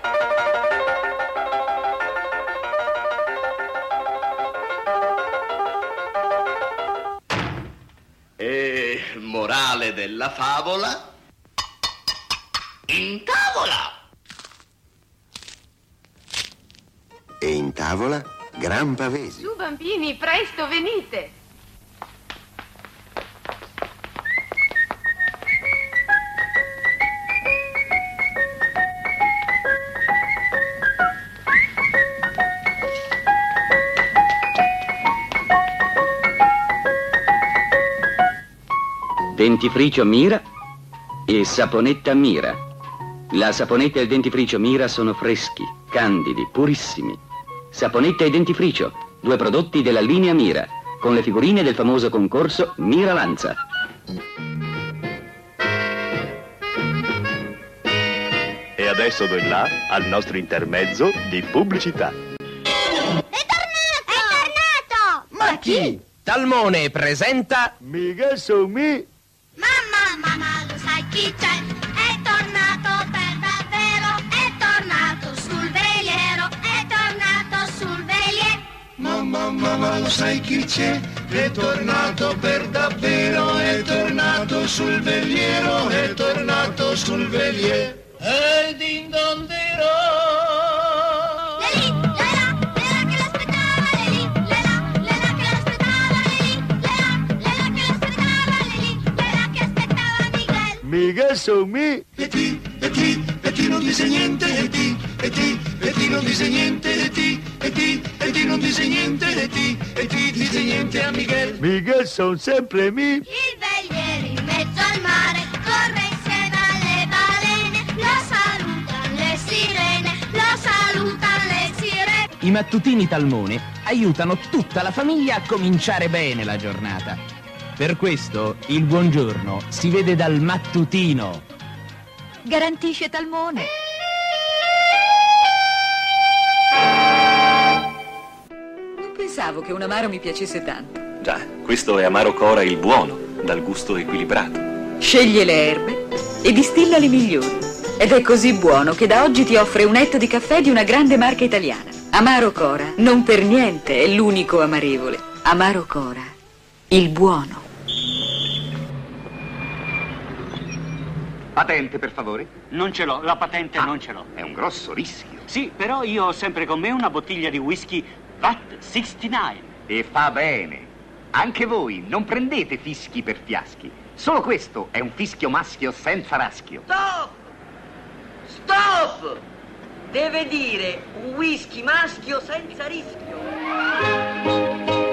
E morale della favola? In tavola! e in tavola Gran Pavesi. Su bambini, presto venite. Dentifricio Mira e saponetta Mira. La saponetta e il dentifricio Mira sono freschi, candidi, purissimi. Saponetta e dentifricio, due prodotti della linea Mira, con le figurine del famoso concorso Mira Lanza. E adesso do il là al nostro intermezzo di pubblicità. È tornato! Ma chi? Talmone presenta Mica so mi. Mamma, lo sai chi c'è? È tornato per davvero, è tornato sul veliero, è tornato sul veliero. Mamma, lo sai chi c'è? È tornato per davvero, è tornato sul veliero, è tornato sul veliero. E din don Mica so mi. E ti non dice niente, e ti non dice niente, e ti non dice niente, e ti dice niente a Miguel. Mica son sempre mi. Il veliero in mezzo al mare corre insieme alle balene, lo salutano le sirene, lo salutano le sirene. I mattutini Talmone aiutano tutta la famiglia a cominciare bene la giornata. Per questo il buongiorno si vede dal mattutino. Garantisce Talmone. Non pensavo che un amaro mi piacesse tanto. Già, questo è Amaro Cora il buono, dal gusto equilibrato. Sceglie le erbe e distilla le migliori. Ed è così buono che da oggi ti offre un etto di caffè di una grande marca italiana. Amaro Cora, non per niente, è l'unico amarevole. Amaro Cora, il buono. Patente, per favore? Non ce l'ho, la patente non ce l'ho. È un grosso rischio. Sì, però io ho sempre con me una bottiglia di whisky VAT 69. E fa bene. Anche voi non prendete fischi per fiaschi. Solo questo è un fischio maschio senza raschio. Stop! Stop! Deve dire un whisky maschio senza rischio.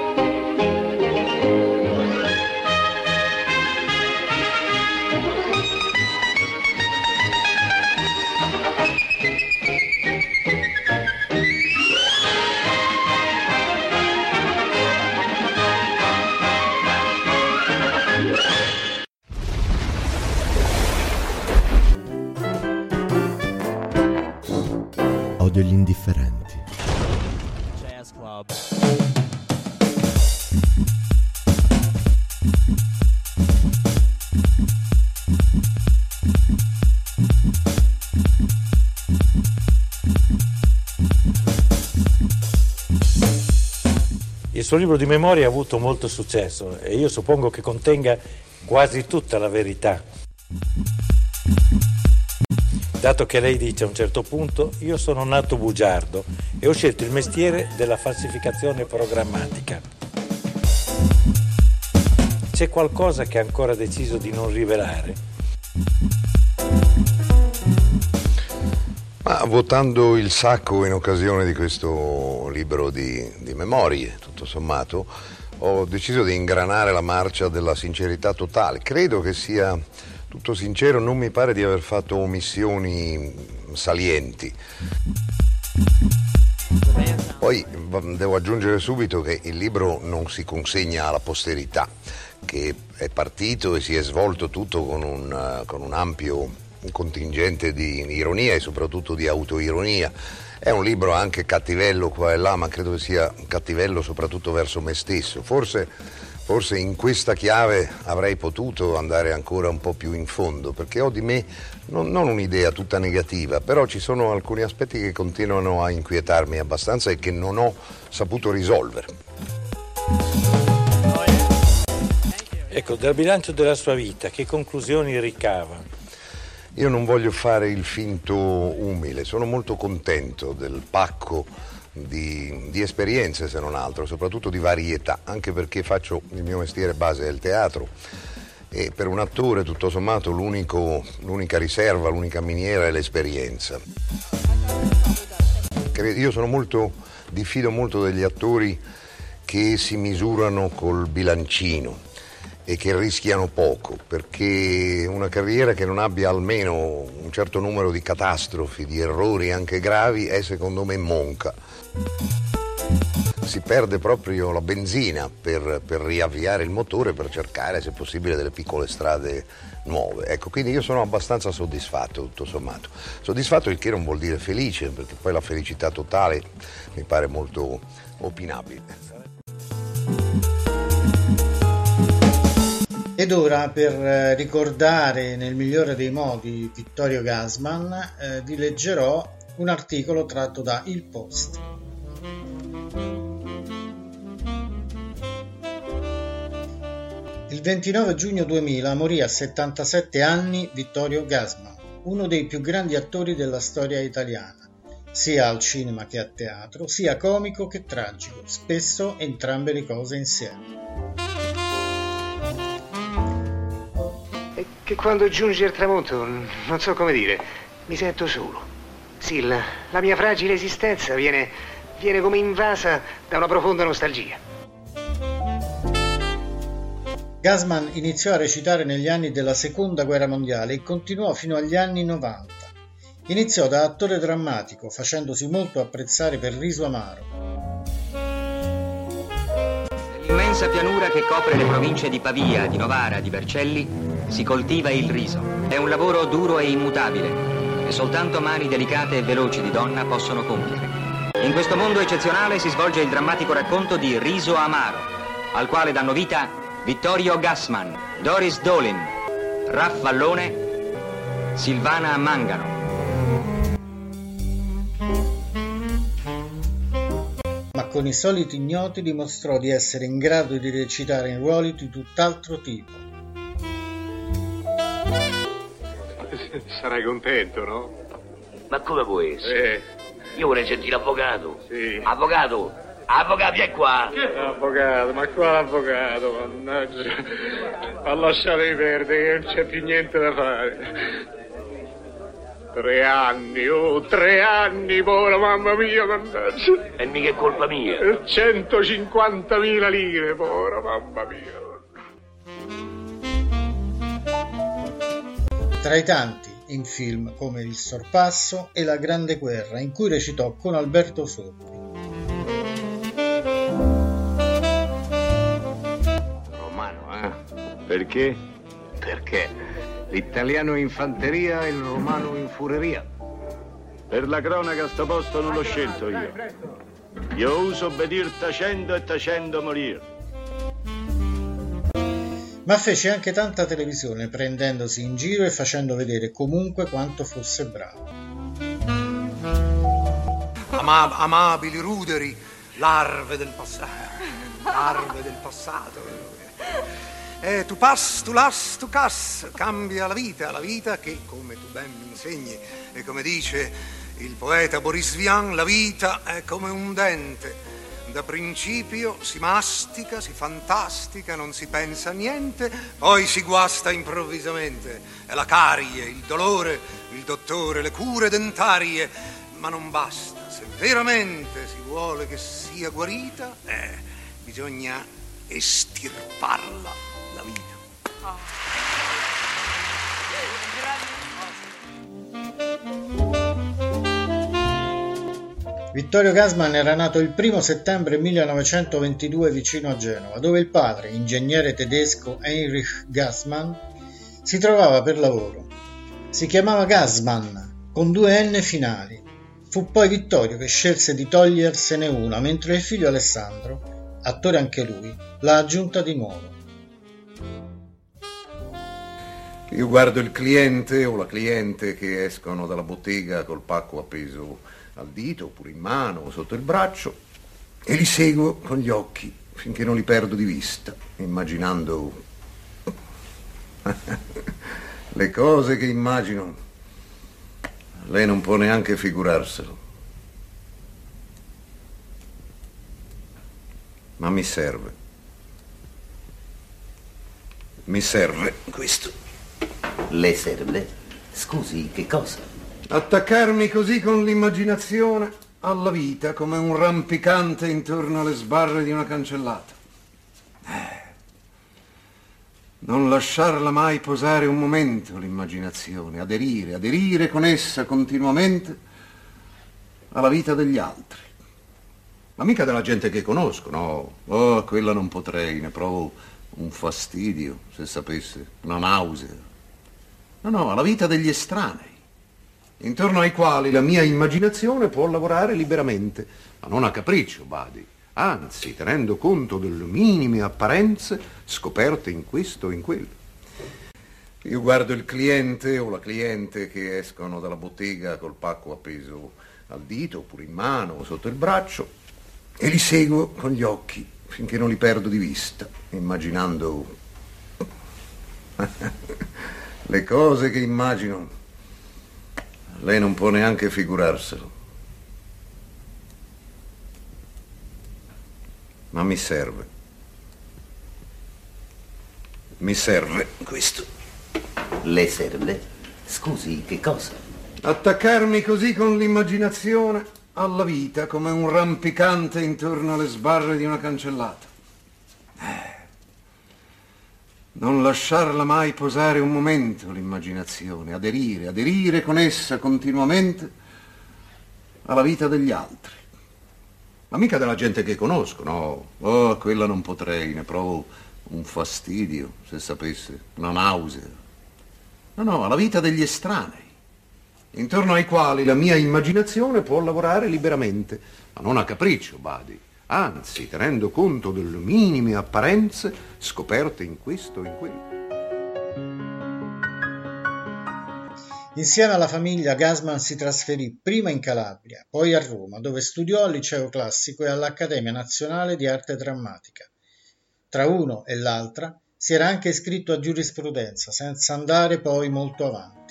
Odio gli indifferenti. Jazz Club. Il suo libro di memorie ha avuto molto successo e io suppongo che contenga quasi tutta la verità. Dato che lei dice a un certo punto, io sono nato bugiardo e ho scelto il mestiere della falsificazione programmatica. C'è qualcosa che ha ancora deciso di non rivelare? Ma votando il sacco in occasione di questo libro di memorie, tutto sommato, ho deciso di ingranare la marcia della sincerità totale. Credo che sia tutto sincero, non mi pare di aver fatto omissioni salienti. Poi devo aggiungere subito che il libro non si consegna alla posterità, che è partito e si è svolto tutto con un ampio contingente di ironia e soprattutto di autoironia. È un libro anche cattivello qua e là, ma credo che sia cattivello soprattutto verso me stesso. Forse in questa chiave avrei potuto andare ancora un po' più in fondo, perché ho di me non un'idea tutta negativa, però ci sono alcuni aspetti che continuano a inquietarmi abbastanza e che non ho saputo risolvere. Ecco, dal bilancio della sua vita, che conclusioni ricava? Io non voglio fare il finto umile, sono molto contento del pacco di esperienze, se non altro, soprattutto di varietà, anche perché faccio il mio mestiere base è il teatro e per un attore tutto sommato l'unica riserva, l'unica miniera è l'esperienza. Io diffido molto degli attori che si misurano col bilancino e che rischiano poco, perché una carriera che non abbia almeno un certo numero di catastrofi, di errori anche gravi, è secondo me monca. si perde proprio la benzina per riavviare il motore, per cercare se possibile delle piccole strade nuove. Ecco, quindi io sono abbastanza soddisfatto, tutto sommato. Soddisfatto, il che non vuol dire felice, perché poi la felicità totale mi pare molto opinabile. Ed ora, per ricordare nel migliore dei modi Vittorio Gassman, vi leggerò un articolo tratto da Il Post. Il 29 giugno 2000 morì a 77 anni Vittorio Gassman, uno dei più grandi attori della storia italiana, sia al cinema che a teatro, sia comico che tragico, spesso entrambe le cose insieme. È che quando giunge il tramonto, non so come dire, mi sento solo. Sì, la mia fragile esistenza viene come invasa da una profonda nostalgia. Gassman iniziò a recitare negli anni della Seconda Guerra Mondiale e continuò fino agli anni 90. Iniziò da attore drammatico, facendosi molto apprezzare per Riso Amaro. Nell'immensa pianura che copre le province di Pavia, di Novara, di Vercelli, si coltiva il riso. È un lavoro duro e immutabile, che soltanto mani delicate e veloci di donna possono compiere. In questo mondo eccezionale si svolge il drammatico racconto di Riso Amaro, al quale danno vita Vittorio Gassman, Doris Dolin, Raff Vallone, Silvana Mangano. Ma con i soliti ignoti dimostrò di essere in grado di recitare in ruoli di tutt'altro tipo. Sarai contento, no? Ma come può essere? Io vorrei sentire l'avvocato. Sì. Avvocato, vieni qua. Avvocato, ma qua l'avvocato, mannaggia. Ma lasciate perdere che non c'è più niente da fare. 3 anni, povera mamma mia, mannaggia. E mica è colpa mia. 150.000 lire, povera mamma mia. Tra i tanti in film come Il Sorpasso e La Grande Guerra, in cui recitò con Alberto Sordi. Perché? Perché l'italiano in fanteria e il romano in fureria. Per la cronaca sto posto non l'ho scelto io. Io uso obbedir tacendo e tacendo morir. Ma fece anche tanta televisione, prendendosi in giro e facendo vedere comunque quanto fosse bravo. Amabili ruderi, larve del passato. Tu pass, tu las, tu cas, cambia la vita che, come tu ben mi insegni, e come dice il poeta Boris Vian, la vita è come un dente. Da principio si mastica, si fantastica, non si pensa a niente, poi si guasta improvvisamente. È la carie, il dolore, il dottore, le cure dentarie, ma non basta. Se veramente si vuole che sia guarita, bisogna estirparla la vita. Vittorio Gassman era nato il 1 settembre 1922 vicino a Genova, dove il padre, ingegnere tedesco Heinrich Gassman, si trovava per lavoro. Si chiamava Gassman, con 2 N finali. Fu poi Vittorio che scelse di togliersene una, mentre il figlio Alessandro, attore anche lui, l'ha aggiunta di nuovo. Io guardo il cliente o la cliente che escono dalla bottega col pacco appeso al dito, oppure in mano o sotto il braccio, e li seguo con gli occhi finché non li perdo di vista, immaginando le cose che immagino. Lei non può neanche figurarselo. Ma mi serve. Mi serve questo. Le serve? Scusi, che cosa? Attaccarmi così con l'immaginazione alla vita come un rampicante intorno alle sbarre di una cancellata. Non lasciarla mai posare un momento l'immaginazione, aderire con essa continuamente alla vita degli altri. ma mica della gente che conosco, no. Oh, quella non potrei, ne provo un fastidio, se sapesse, una nausea. No, la vita degli estranei, intorno ai quali la mia immaginazione può lavorare liberamente, ma non a capriccio, badi, anzi, tenendo conto delle minime apparenze scoperte in questo o in quello. Io guardo il cliente o la cliente che escono dalla bottega col pacco appeso al dito, oppure in mano o sotto il braccio, e li seguo con gli occhi finché non li perdo di vista, immaginando le cose che immagino. Lei non può neanche figurarselo. Ma mi serve. Mi serve questo. Le serve? Scusi, che cosa? Attaccarmi così con l'immaginazione alla vita come un rampicante intorno alle sbarre di una cancellata. Non lasciarla mai posare un momento l'immaginazione, aderire con essa continuamente alla vita degli altri. Ma mica della gente che conosco, no. Oh, quella non potrei, ne provo un fastidio, se sapesse, una nausea. No, la vita degli estranei, intorno ai quali la mia immaginazione può lavorare liberamente, ma non a capriccio, badi, anzi, tenendo conto delle minime apparenze scoperte in questo o in quello. Insieme alla famiglia Gassman si trasferì prima in Calabria, poi a Roma, dove studiò al liceo classico e all'Accademia Nazionale di Arte Drammatica. Tra uno e l'altra si era anche iscritto a giurisprudenza, senza andare poi molto avanti.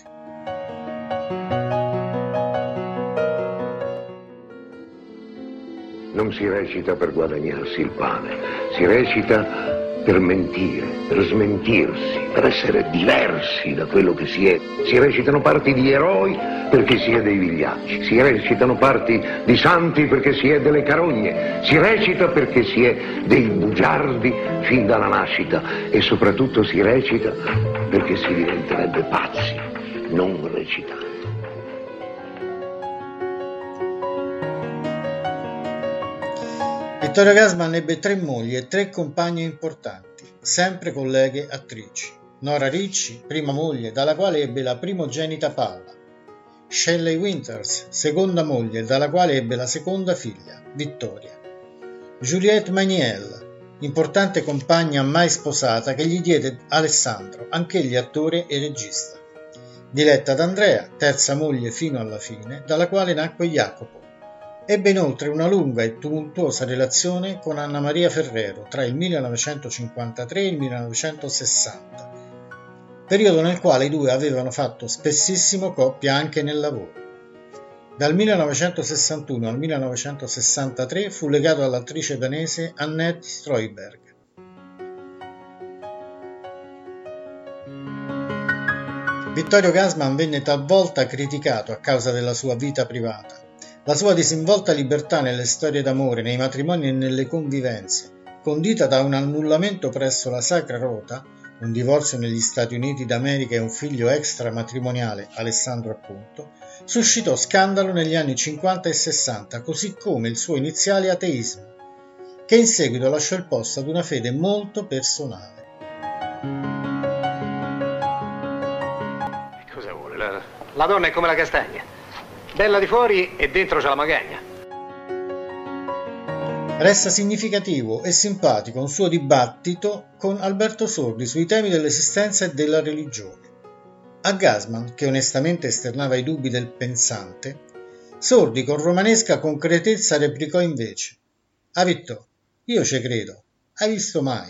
Non si recita per guadagnarsi il pane, si recita per mentire, per smentirsi, per essere diversi da quello che si è. Si recitano parti di eroi perché si è dei vigliacchi, si recitano parti di santi perché si è delle carogne, si recita perché si è dei bugiardi fin dalla nascita e soprattutto si recita perché si diventerebbe pazzi, non recitando. Vittorio Gassman ebbe 3 mogli e 3 compagne importanti, sempre colleghe attrici. Nora Ricci, prima moglie, dalla quale ebbe la primogenita Paola. Shelley Winters, seconda moglie, dalla quale ebbe la seconda figlia, Vittoria. Juliette Magniel, importante compagna mai sposata che gli diede Alessandro, anch'egli attore e regista. Diletta d'Andrea, terza moglie fino alla fine, dalla quale nacque Jacopo. Ebbe inoltre una lunga e tumultuosa relazione con Anna Maria Ferrero tra il 1953 e il 1960, periodo nel quale i due avevano fatto spessissimo coppia anche nel lavoro. Dal 1961 al 1963 fu legato all'attrice danese Annette Strøyberg. Vittorio Gassman venne talvolta criticato a causa della sua vita privata. La sua disinvolta libertà nelle storie d'amore, nei matrimoni e nelle convivenze, condita da un annullamento presso la Sacra Rota, un divorzio negli Stati Uniti d'America e un figlio extramatrimoniale, Alessandro appunto, suscitò scandalo negli anni 50 e 60, così come il suo iniziale ateismo, che in seguito lasciò il posto ad una fede molto personale. Cosa vuole? La donna è come la castagna. Bella di fuori e dentro c'ha la magagna. Resta significativo e simpatico un suo dibattito con Alberto Sordi sui temi dell'esistenza e della religione. A Gassman, che onestamente esternava i dubbi del pensante, Sordi con romanesca concretezza replicò invece: «Ah Vitto, io ci credo, hai visto mai?»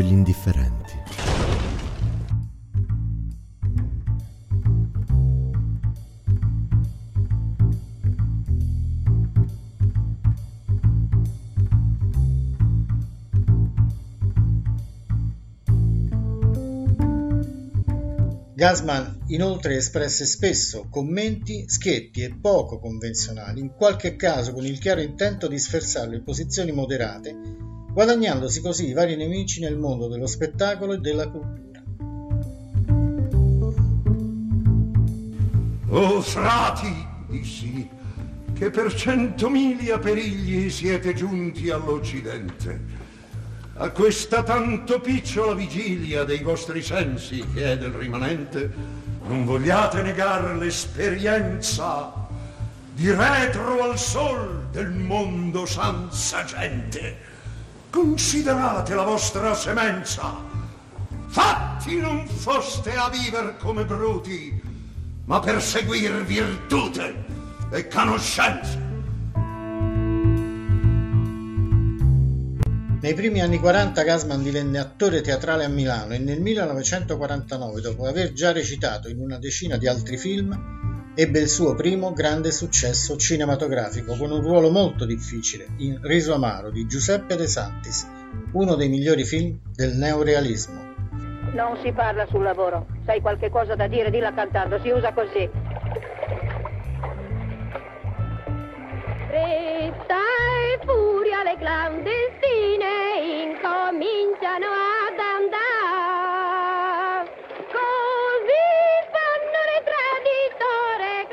Odio gli indifferenti. Gassman inoltre espresse spesso commenti schietti e poco convenzionali, in qualche caso con il chiaro intento di sferzarlo in posizioni moderate, guadagnandosi così i vari nemici nel mondo dello spettacolo e della cultura. Oh frati, dissi, che per 100 miglia perigli siete giunti all'Occidente. A questa tanto picciola vigilia dei vostri sensi che è del rimanente, non vogliate negar l'esperienza di retro al sol del mondo senza gente. Considerate la vostra semenza. Fatti non foste a viver come bruti, ma per seguir virtute e conoscenza. Nei primi anni 40 Gassman divenne attore teatrale a Milano e nel 1949, dopo aver già recitato in una decina di altri film, ebbe il suo primo grande successo cinematografico con un ruolo molto difficile in Riso amaro di Giuseppe De Santis, uno dei migliori film del neorealismo. Non si parla sul lavoro. Se hai qualche cosa da dire, dilla cantando, si usa così. Fretta e furia le clandestine incominciano ad andare, così fanno le traditore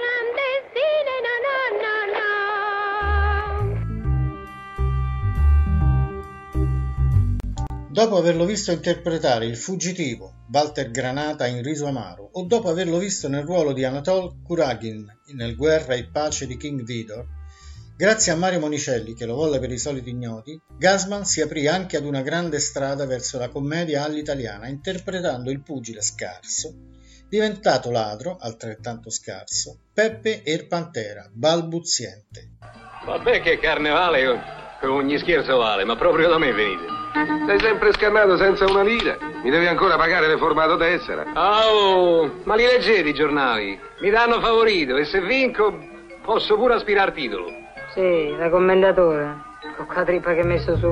clandestine, no. Dopo averlo visto interpretare il fuggitivo Walter Granata in Riso amaro, o dopo averlo visto nel ruolo di Anatol Kuragin nel Guerra e pace di King Vidor, grazie a Mario Monicelli, che lo volle per i soliti ignoti, Gassman si aprì anche ad una grande strada verso la commedia all'italiana, interpretando il pugile scarso, diventato ladro, altrettanto scarso, Peppe Erpantera, balbuziente. Vabbè che carnevale, ogni scherzo vale, ma proprio da me venite. Sei sempre scannato senza una lira. Mi devi ancora pagare le formato tessera. Oh, ma li leggete i giornali? Mi danno favorito e se vinco posso pure aspirare titolo. Sì, da commendatore, con la trippa che hai messo su.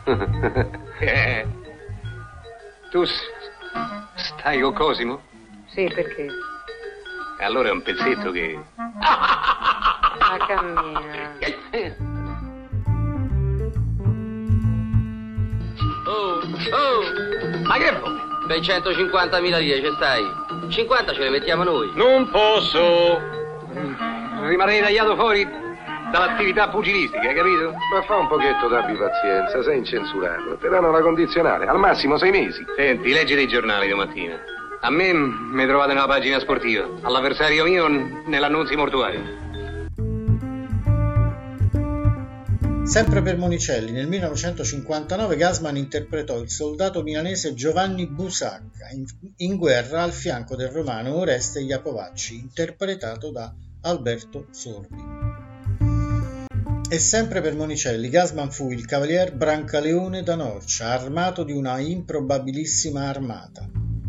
Tu stai con Cosimo? Sì, perché? E allora è un pezzetto che... Ma cammina. Ma che vuoi? Per 150.000 lire ci stai. 50 ce le mettiamo noi. Non posso. Rimarrei tagliato fuori dall'attività pugilistica, hai capito? Ma fa un pochetto d'abbi pazienza, sei incensurato. Ti danno la condizionale, al massimo 6 mesi. Senti, leggi dei giornali domattina. A me mi trovate nella pagina sportiva, all'avversario mio nell'annunzi mortuario. Sempre per Monicelli, nel 1959 Gassman interpretò il soldato milanese Giovanni Busacca in Guerra al fianco del romano Oreste Iacovacci, interpretato da Alberto Sordi. E sempre per Monicelli, Gassman fu il cavalier Brancaleone da Norcia, armato di una improbabilissima armata.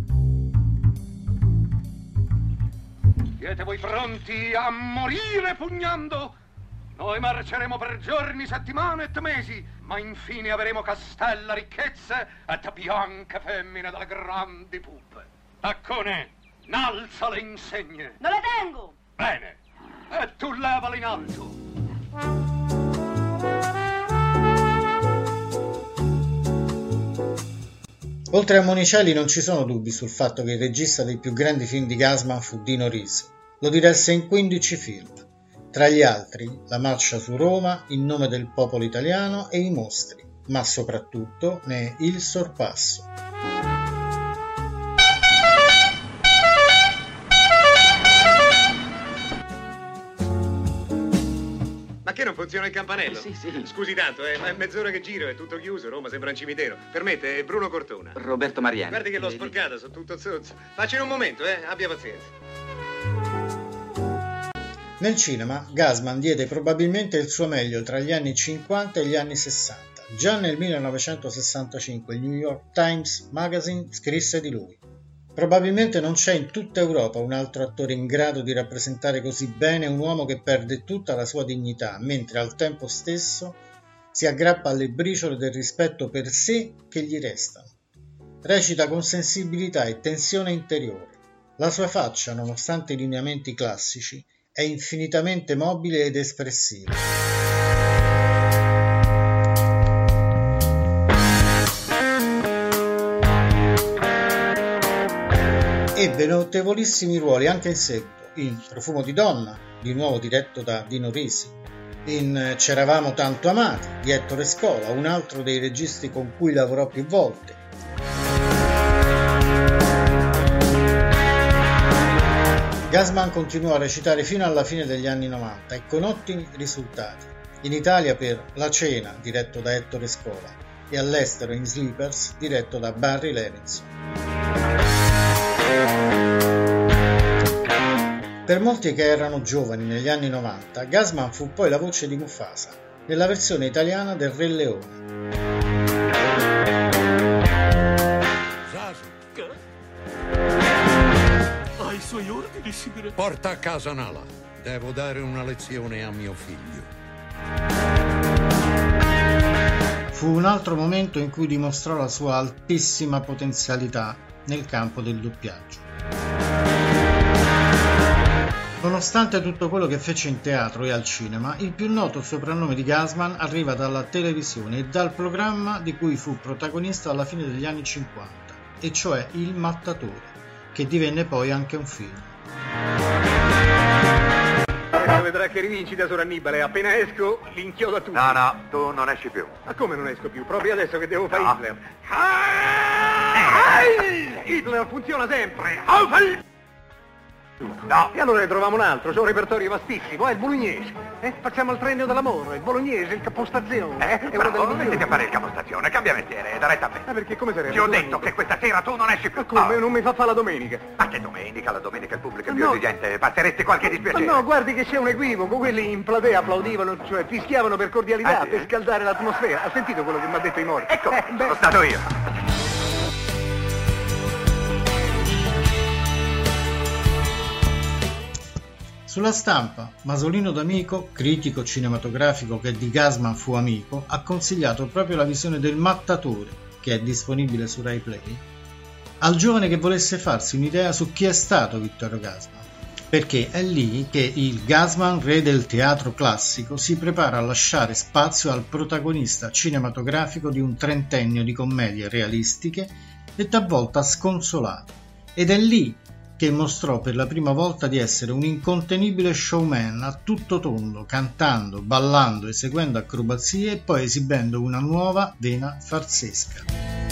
Siete voi pronti a morire pugnando? Noi marceremo per giorni, settimane e mesi, ma infine avremo castella, ricchezze e bianche femmine dalle grandi puppe. Taccone, innalza le insegne. Non le tengo! Bene, e tu levale in alto. Oltre a Monicelli non ci sono dubbi sul fatto che il regista dei più grandi film di Gassman fu Dino Risi. Lo diresse in 15 film, tra gli altri La marcia su Roma, In nome del popolo italiano e I mostri, ma soprattutto ne è Il sorpasso. Ma che non funziona il campanello? Sì. Scusi tanto, ma è mezz'ora che giro, è tutto chiuso, Roma sembra un cimitero. Permette, è Bruno Cortona. Roberto Mariani. Guardi che l'ho sporcata, sono tutto zozzo. Facci in un momento, abbia pazienza. Nel cinema, Gassman diede probabilmente il suo meglio tra gli anni 50 e gli anni 60. Già nel 1965 il New York Times Magazine scrisse di lui: probabilmente non c'è in tutta Europa un altro attore in grado di rappresentare così bene un uomo che perde tutta la sua dignità, mentre al tempo stesso si aggrappa alle briciole del rispetto per sé che gli restano. Recita con sensibilità e tensione interiore. La sua faccia, nonostante i lineamenti classici, è infinitamente mobile ed espressiva. Ebbe notevolissimi ruoli anche in seguito, in Profumo di donna, di nuovo diretto da Dino Risi, in C'eravamo tanto amati di Ettore Scola, un altro dei registi con cui lavorò più volte. Gassman continuò a recitare fino alla fine degli anni 90 e con ottimi risultati. In Italia per La cena, diretto da Ettore Scola, e all'estero in Sleepers, diretto da Barry Levinson. Per molti che erano giovani negli anni 90, Gassman fu poi la voce di Mufasa, nella versione italiana del Re Leone. Ai suoi ordini, signore. Porta a casa Nala. Devo dare una lezione a mio figlio. Fu un altro momento in cui dimostrò la sua altissima potenzialità nel campo del doppiaggio. Nonostante tutto quello che fece in teatro e al cinema, il più noto soprannome di Gassman arriva dalla televisione e dal programma di cui fu protagonista alla fine degli anni 50, e cioè Il Mattatore, che divenne poi anche un film. Adesso vedrà che rivincita su Annibale, appena esco li inchiodo a tutti. No, tu non esci più. Ma come non esco più? Proprio adesso che devo fare No. Hitler. Hitler funziona sempre. No. E allora ne troviamo un altro, c'è un repertorio vastissimo, è il bolognese. Facciamo il treno dell'amore, il bolognese, il capostazione. È uno delle Mettiti a fare il capostazione, cambia mestiere, da retta a me. Perché come sarebbe? Ti ho detto che questa sera tu non esci più. Ma come? Non mi fa fare la domenica. Ma che domenica? La domenica il pubblico è più No. esigente, passeresti qualche dispiacere. Ma no, guardi che c'è un equivoco, quelli in platea applaudivano, cioè fischiavano per cordialità, Sì? per scaldare l'atmosfera. Ha sentito quello che mi ha detto i Mori? Ecco, sono stato io. Sulla stampa, Masolino D'Amico, critico cinematografico che di Gassman fu amico, ha consigliato proprio la visione del Mattatore, che è disponibile su Rai Play, al giovane che volesse farsi un'idea su chi è stato Vittorio Gassman, perché è lì che il Gassman, re del teatro classico, si prepara a lasciare spazio al protagonista cinematografico di un trentennio di commedie realistiche e talvolta sconsolate, ed è lì che mostrò per la prima volta di essere un incontenibile showman a tutto tondo, cantando, ballando, eseguendo acrobazie e poi esibendo una nuova vena farsesca.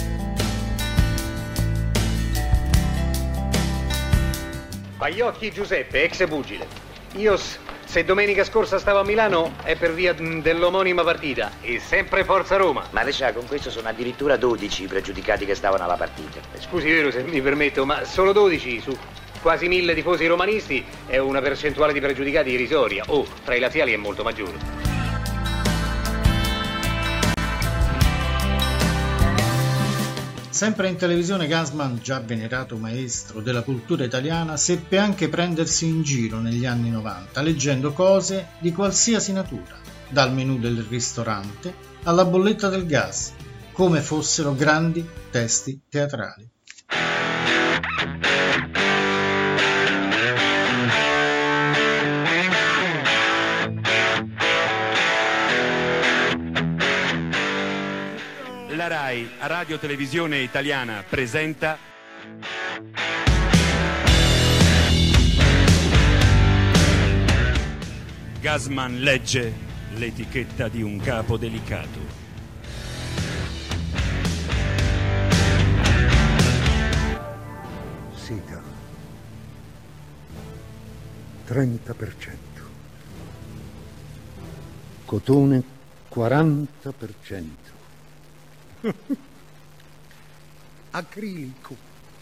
Baiocchi Giuseppe, ex pugile. Io, se domenica scorsa stavo a Milano, è per via dell'omonima partita. E sempre Forza Roma. Ma lei sa, con questo sono addirittura 12 i pregiudicati che stavano alla partita. Scusi, vero, se mi permetto, ma solo 12 su quasi 1000 tifosi romanisti è una percentuale di pregiudicati irrisoria. Oh, tra i laziali è molto maggiore. Sempre in televisione Gassman, già venerato maestro della cultura italiana, seppe anche prendersi in giro negli anni 90, leggendo cose di qualsiasi natura, dal menù del ristorante alla bolletta del gas, come fossero grandi testi teatrali. La Rai, Radio Televisione Italiana, presenta Gassman legge l'etichetta di un capo delicato. Sica 30%, cotone 40%, acrilico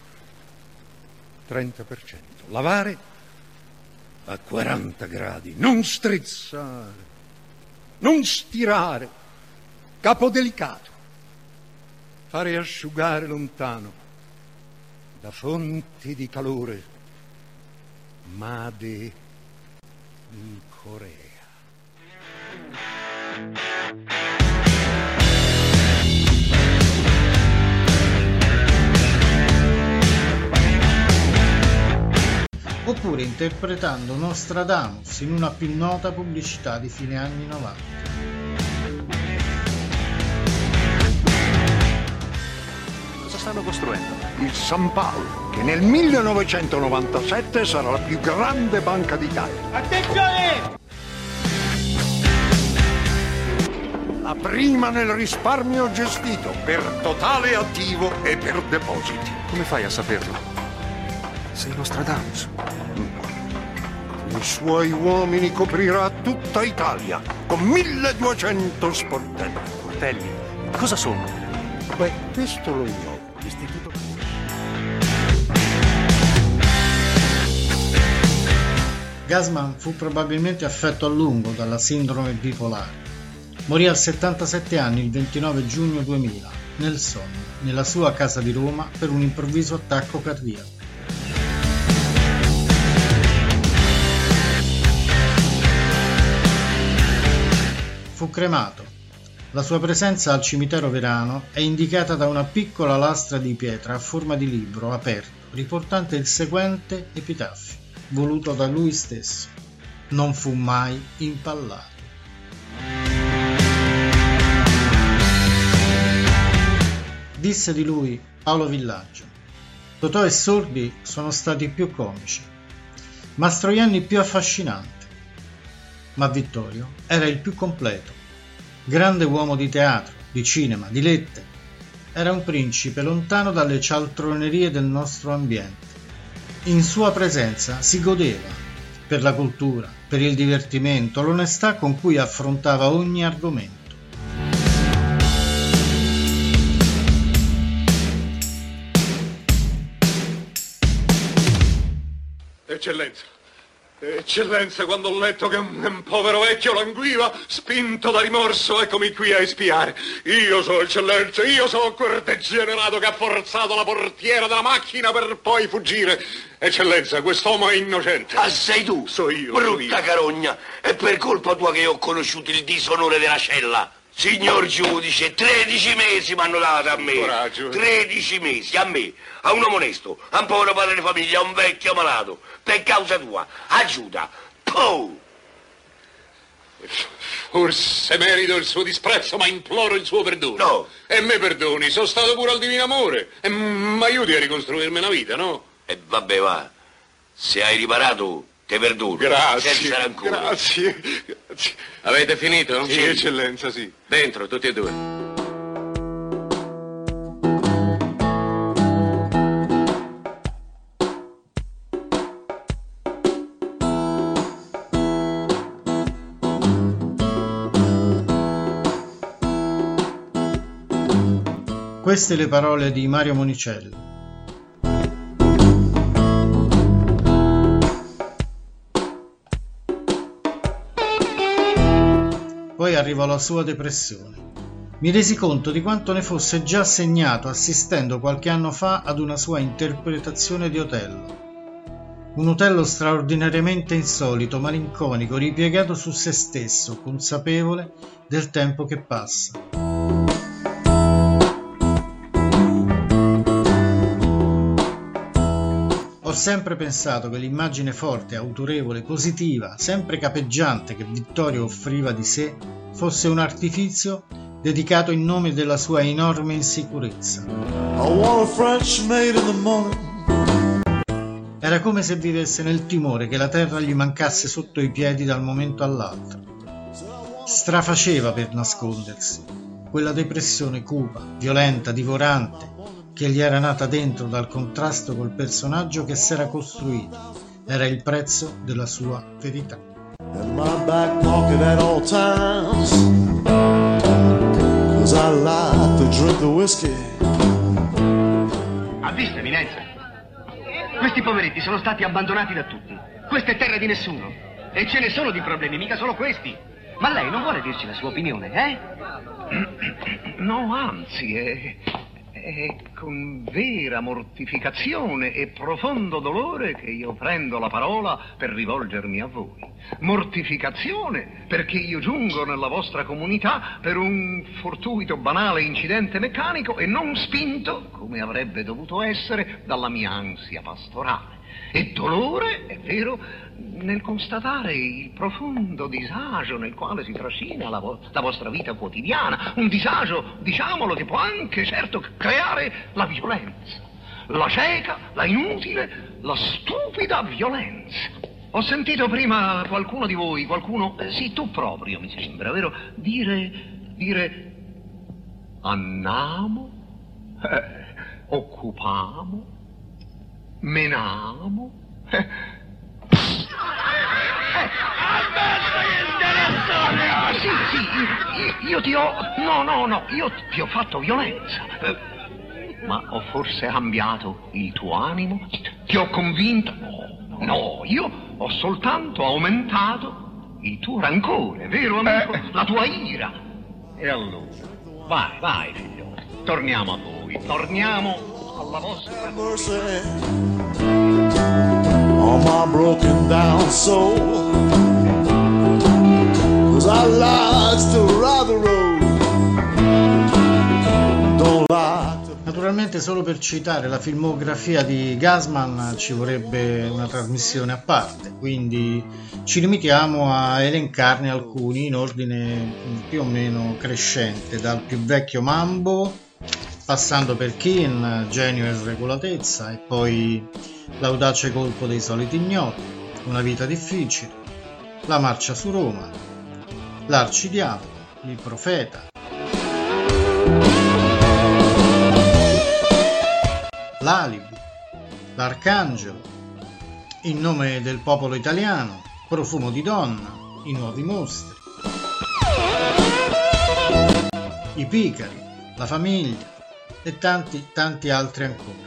30%, lavare a 40 gradi, non strizzare, non stirare, capo delicato, fare asciugare lontano da fonti di calore, Made in Corea. Oppure interpretando Nostradamus in una più nota pubblicità di fine anni 90. Cosa stanno costruendo? Il San Paolo, che nel 1997 sarà la più grande banca d'Italia. Attenzione! La prima nel risparmio gestito, per totale attivo e per depositi. Come fai a saperlo? Sei Nostradamus. Con i suoi uomini coprirà tutta Italia, con 1200 sportelli. Sportelli? Cosa sono? Beh, questo lo ignoro. Istituto. Gassman fu probabilmente affetto a lungo dalla sindrome bipolare. Morì a 77 anni il 29 giugno 2000, nel sonno, nella sua casa di Roma per un improvviso attacco cardiaco. Fu cremato. La sua presenza al cimitero Verano è indicata da una piccola lastra di pietra a forma di libro aperto, riportante il seguente epitaffio, voluto da lui stesso: non fu mai impallato. Disse di lui Paolo Villaggio: Totò e Sordi sono stati più comici, Mastroianni più affascinante, ma Vittorio era il più completo. Grande uomo di teatro, di cinema, di lettere. Era un principe lontano dalle cialtronerie del nostro ambiente. In sua presenza si godeva, per la cultura, per il divertimento, l'onestà con cui affrontava ogni argomento. Eccellenza, quando ho letto che un povero vecchio languiva, spinto da rimorso, eccomi qui a espiare. Io so, eccellenza, io so quel degenerato che ha forzato la portiera della macchina per poi fuggire. Eccellenza, quest'uomo è innocente. Ah, sei tu? So io. Brutta carogna, è per colpa tua che ho conosciuto il disonore della cella. Signor giudice, 13 mesi mi hanno dato a me. Coraggio. 13 mesi, a me, a un uomo onesto, a un povero padre di famiglia, a un vecchio malato. Per causa tua, aiuta. Poh! Forse merito il suo disprezzo, ma imploro il suo perdono. No. E me perdoni, sono stato pure al divino amore. E mi aiuti a ricostruirmi una vita, no? E vabbè, va. Se hai riparato, te perdono. Grazie. Senza rancore. Grazie. Avete finito? Sì, eccellenza, sì. Dentro, tutti e due. Queste le parole di Mario Monicelli. Poi arrivò la sua depressione. Mi resi conto di quanto ne fosse già segnato assistendo qualche anno fa ad una sua interpretazione di Otello. Un Otello straordinariamente insolito, malinconico, ripiegato su se stesso, consapevole del tempo che passa. Ho sempre pensato che l'immagine forte, autorevole, positiva, sempre capeggiante che Vittorio offriva di sé fosse un artifizio dedicato in nome della sua enorme insicurezza. Era come se vivesse nel timore che la terra gli mancasse sotto i piedi dal momento all'altro. Strafaceva per nascondersi quella depressione cupa, violenta, divorante, che gli era nata dentro dal contrasto col personaggio che s'era costruito. Era il prezzo della sua verità. Ha visto, Eminenza? Questi poveretti sono stati abbandonati da tutti. Questa è terra di nessuno. E ce ne sono di problemi, mica solo questi. Ma lei non vuole dirci la sua opinione, eh? No, anzi, è con vera mortificazione e profondo dolore che io prendo la parola per rivolgermi a voi. Mortificazione perché io giungo nella vostra comunità per un fortuito, banale incidente meccanico e non spinto, come avrebbe dovuto essere, dalla mia ansia pastorale. E dolore, è vero, nel constatare il profondo disagio nel quale si trascina la vostra vita quotidiana, un disagio, diciamolo, che può anche, certo, creare la violenza, la cieca, la inutile, la stupida violenza. Ho sentito prima qualcuno di voi, sì, tu proprio, mi sembra, vero, dire annamo, occupamo, menamo. Sì, io ti ho... No, io ti ho fatto violenza. Ma ho forse cambiato il tuo animo? Ti ho convinto? No, io ho soltanto aumentato il tuo rancore, vero amico? La tua ira. E allora, vai figlio, torniamo a voi, torniamo alla vostra on my broken down soul, 'cause I like to ride the road, don't like to... Naturalmente, solo per citare la filmografia di Gassman ci vorrebbe una trasmissione a parte, quindi ci limitiamo a elencarne alcuni in ordine più o meno crescente, dal più vecchio Mambo, passando per Keane, Genio e Sregolatezza, e poi L'audace colpo dei soliti ignoti, Una vita difficile, La marcia su Roma, L'Arcidiavolo, Il profeta, L'alibi, L'arcangelo, In nome del popolo italiano, Profumo di donna, I nuovi mostri, I picari, La famiglia e tanti altri ancora.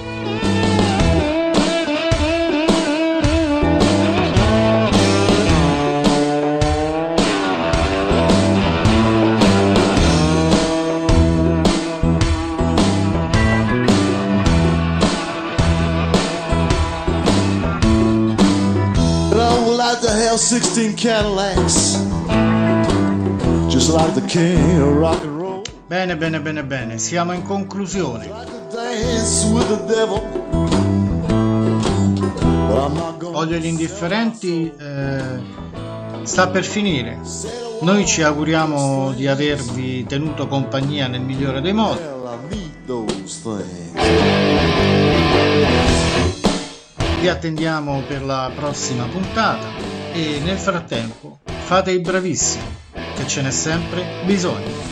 To have 16 Cadillacs, just like the king of rock and roll. Bene, siamo in conclusione. Odio gli indifferenti sta per finire. Noi ci auguriamo di avervi tenuto compagnia nel migliore dei modi. Vi attendiamo per la prossima puntata e nel frattempo fate i bravissimi, che ce n'è sempre bisogno.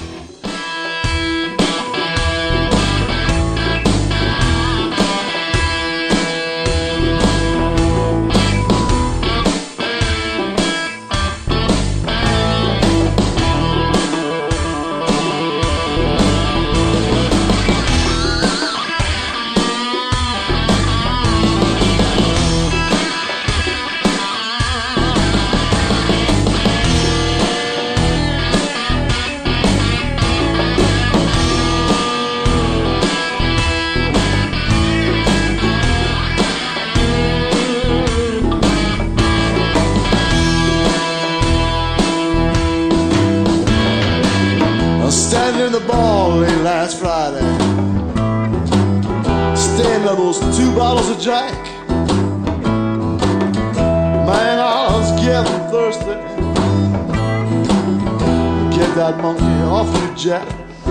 Last Friday, staring at those 2 bottles of Jack. Man, I was getting thirsty. Get that monkey off you, Jack.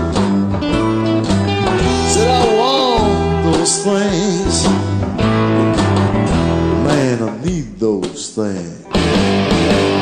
Said I want those things. Man, I need those things.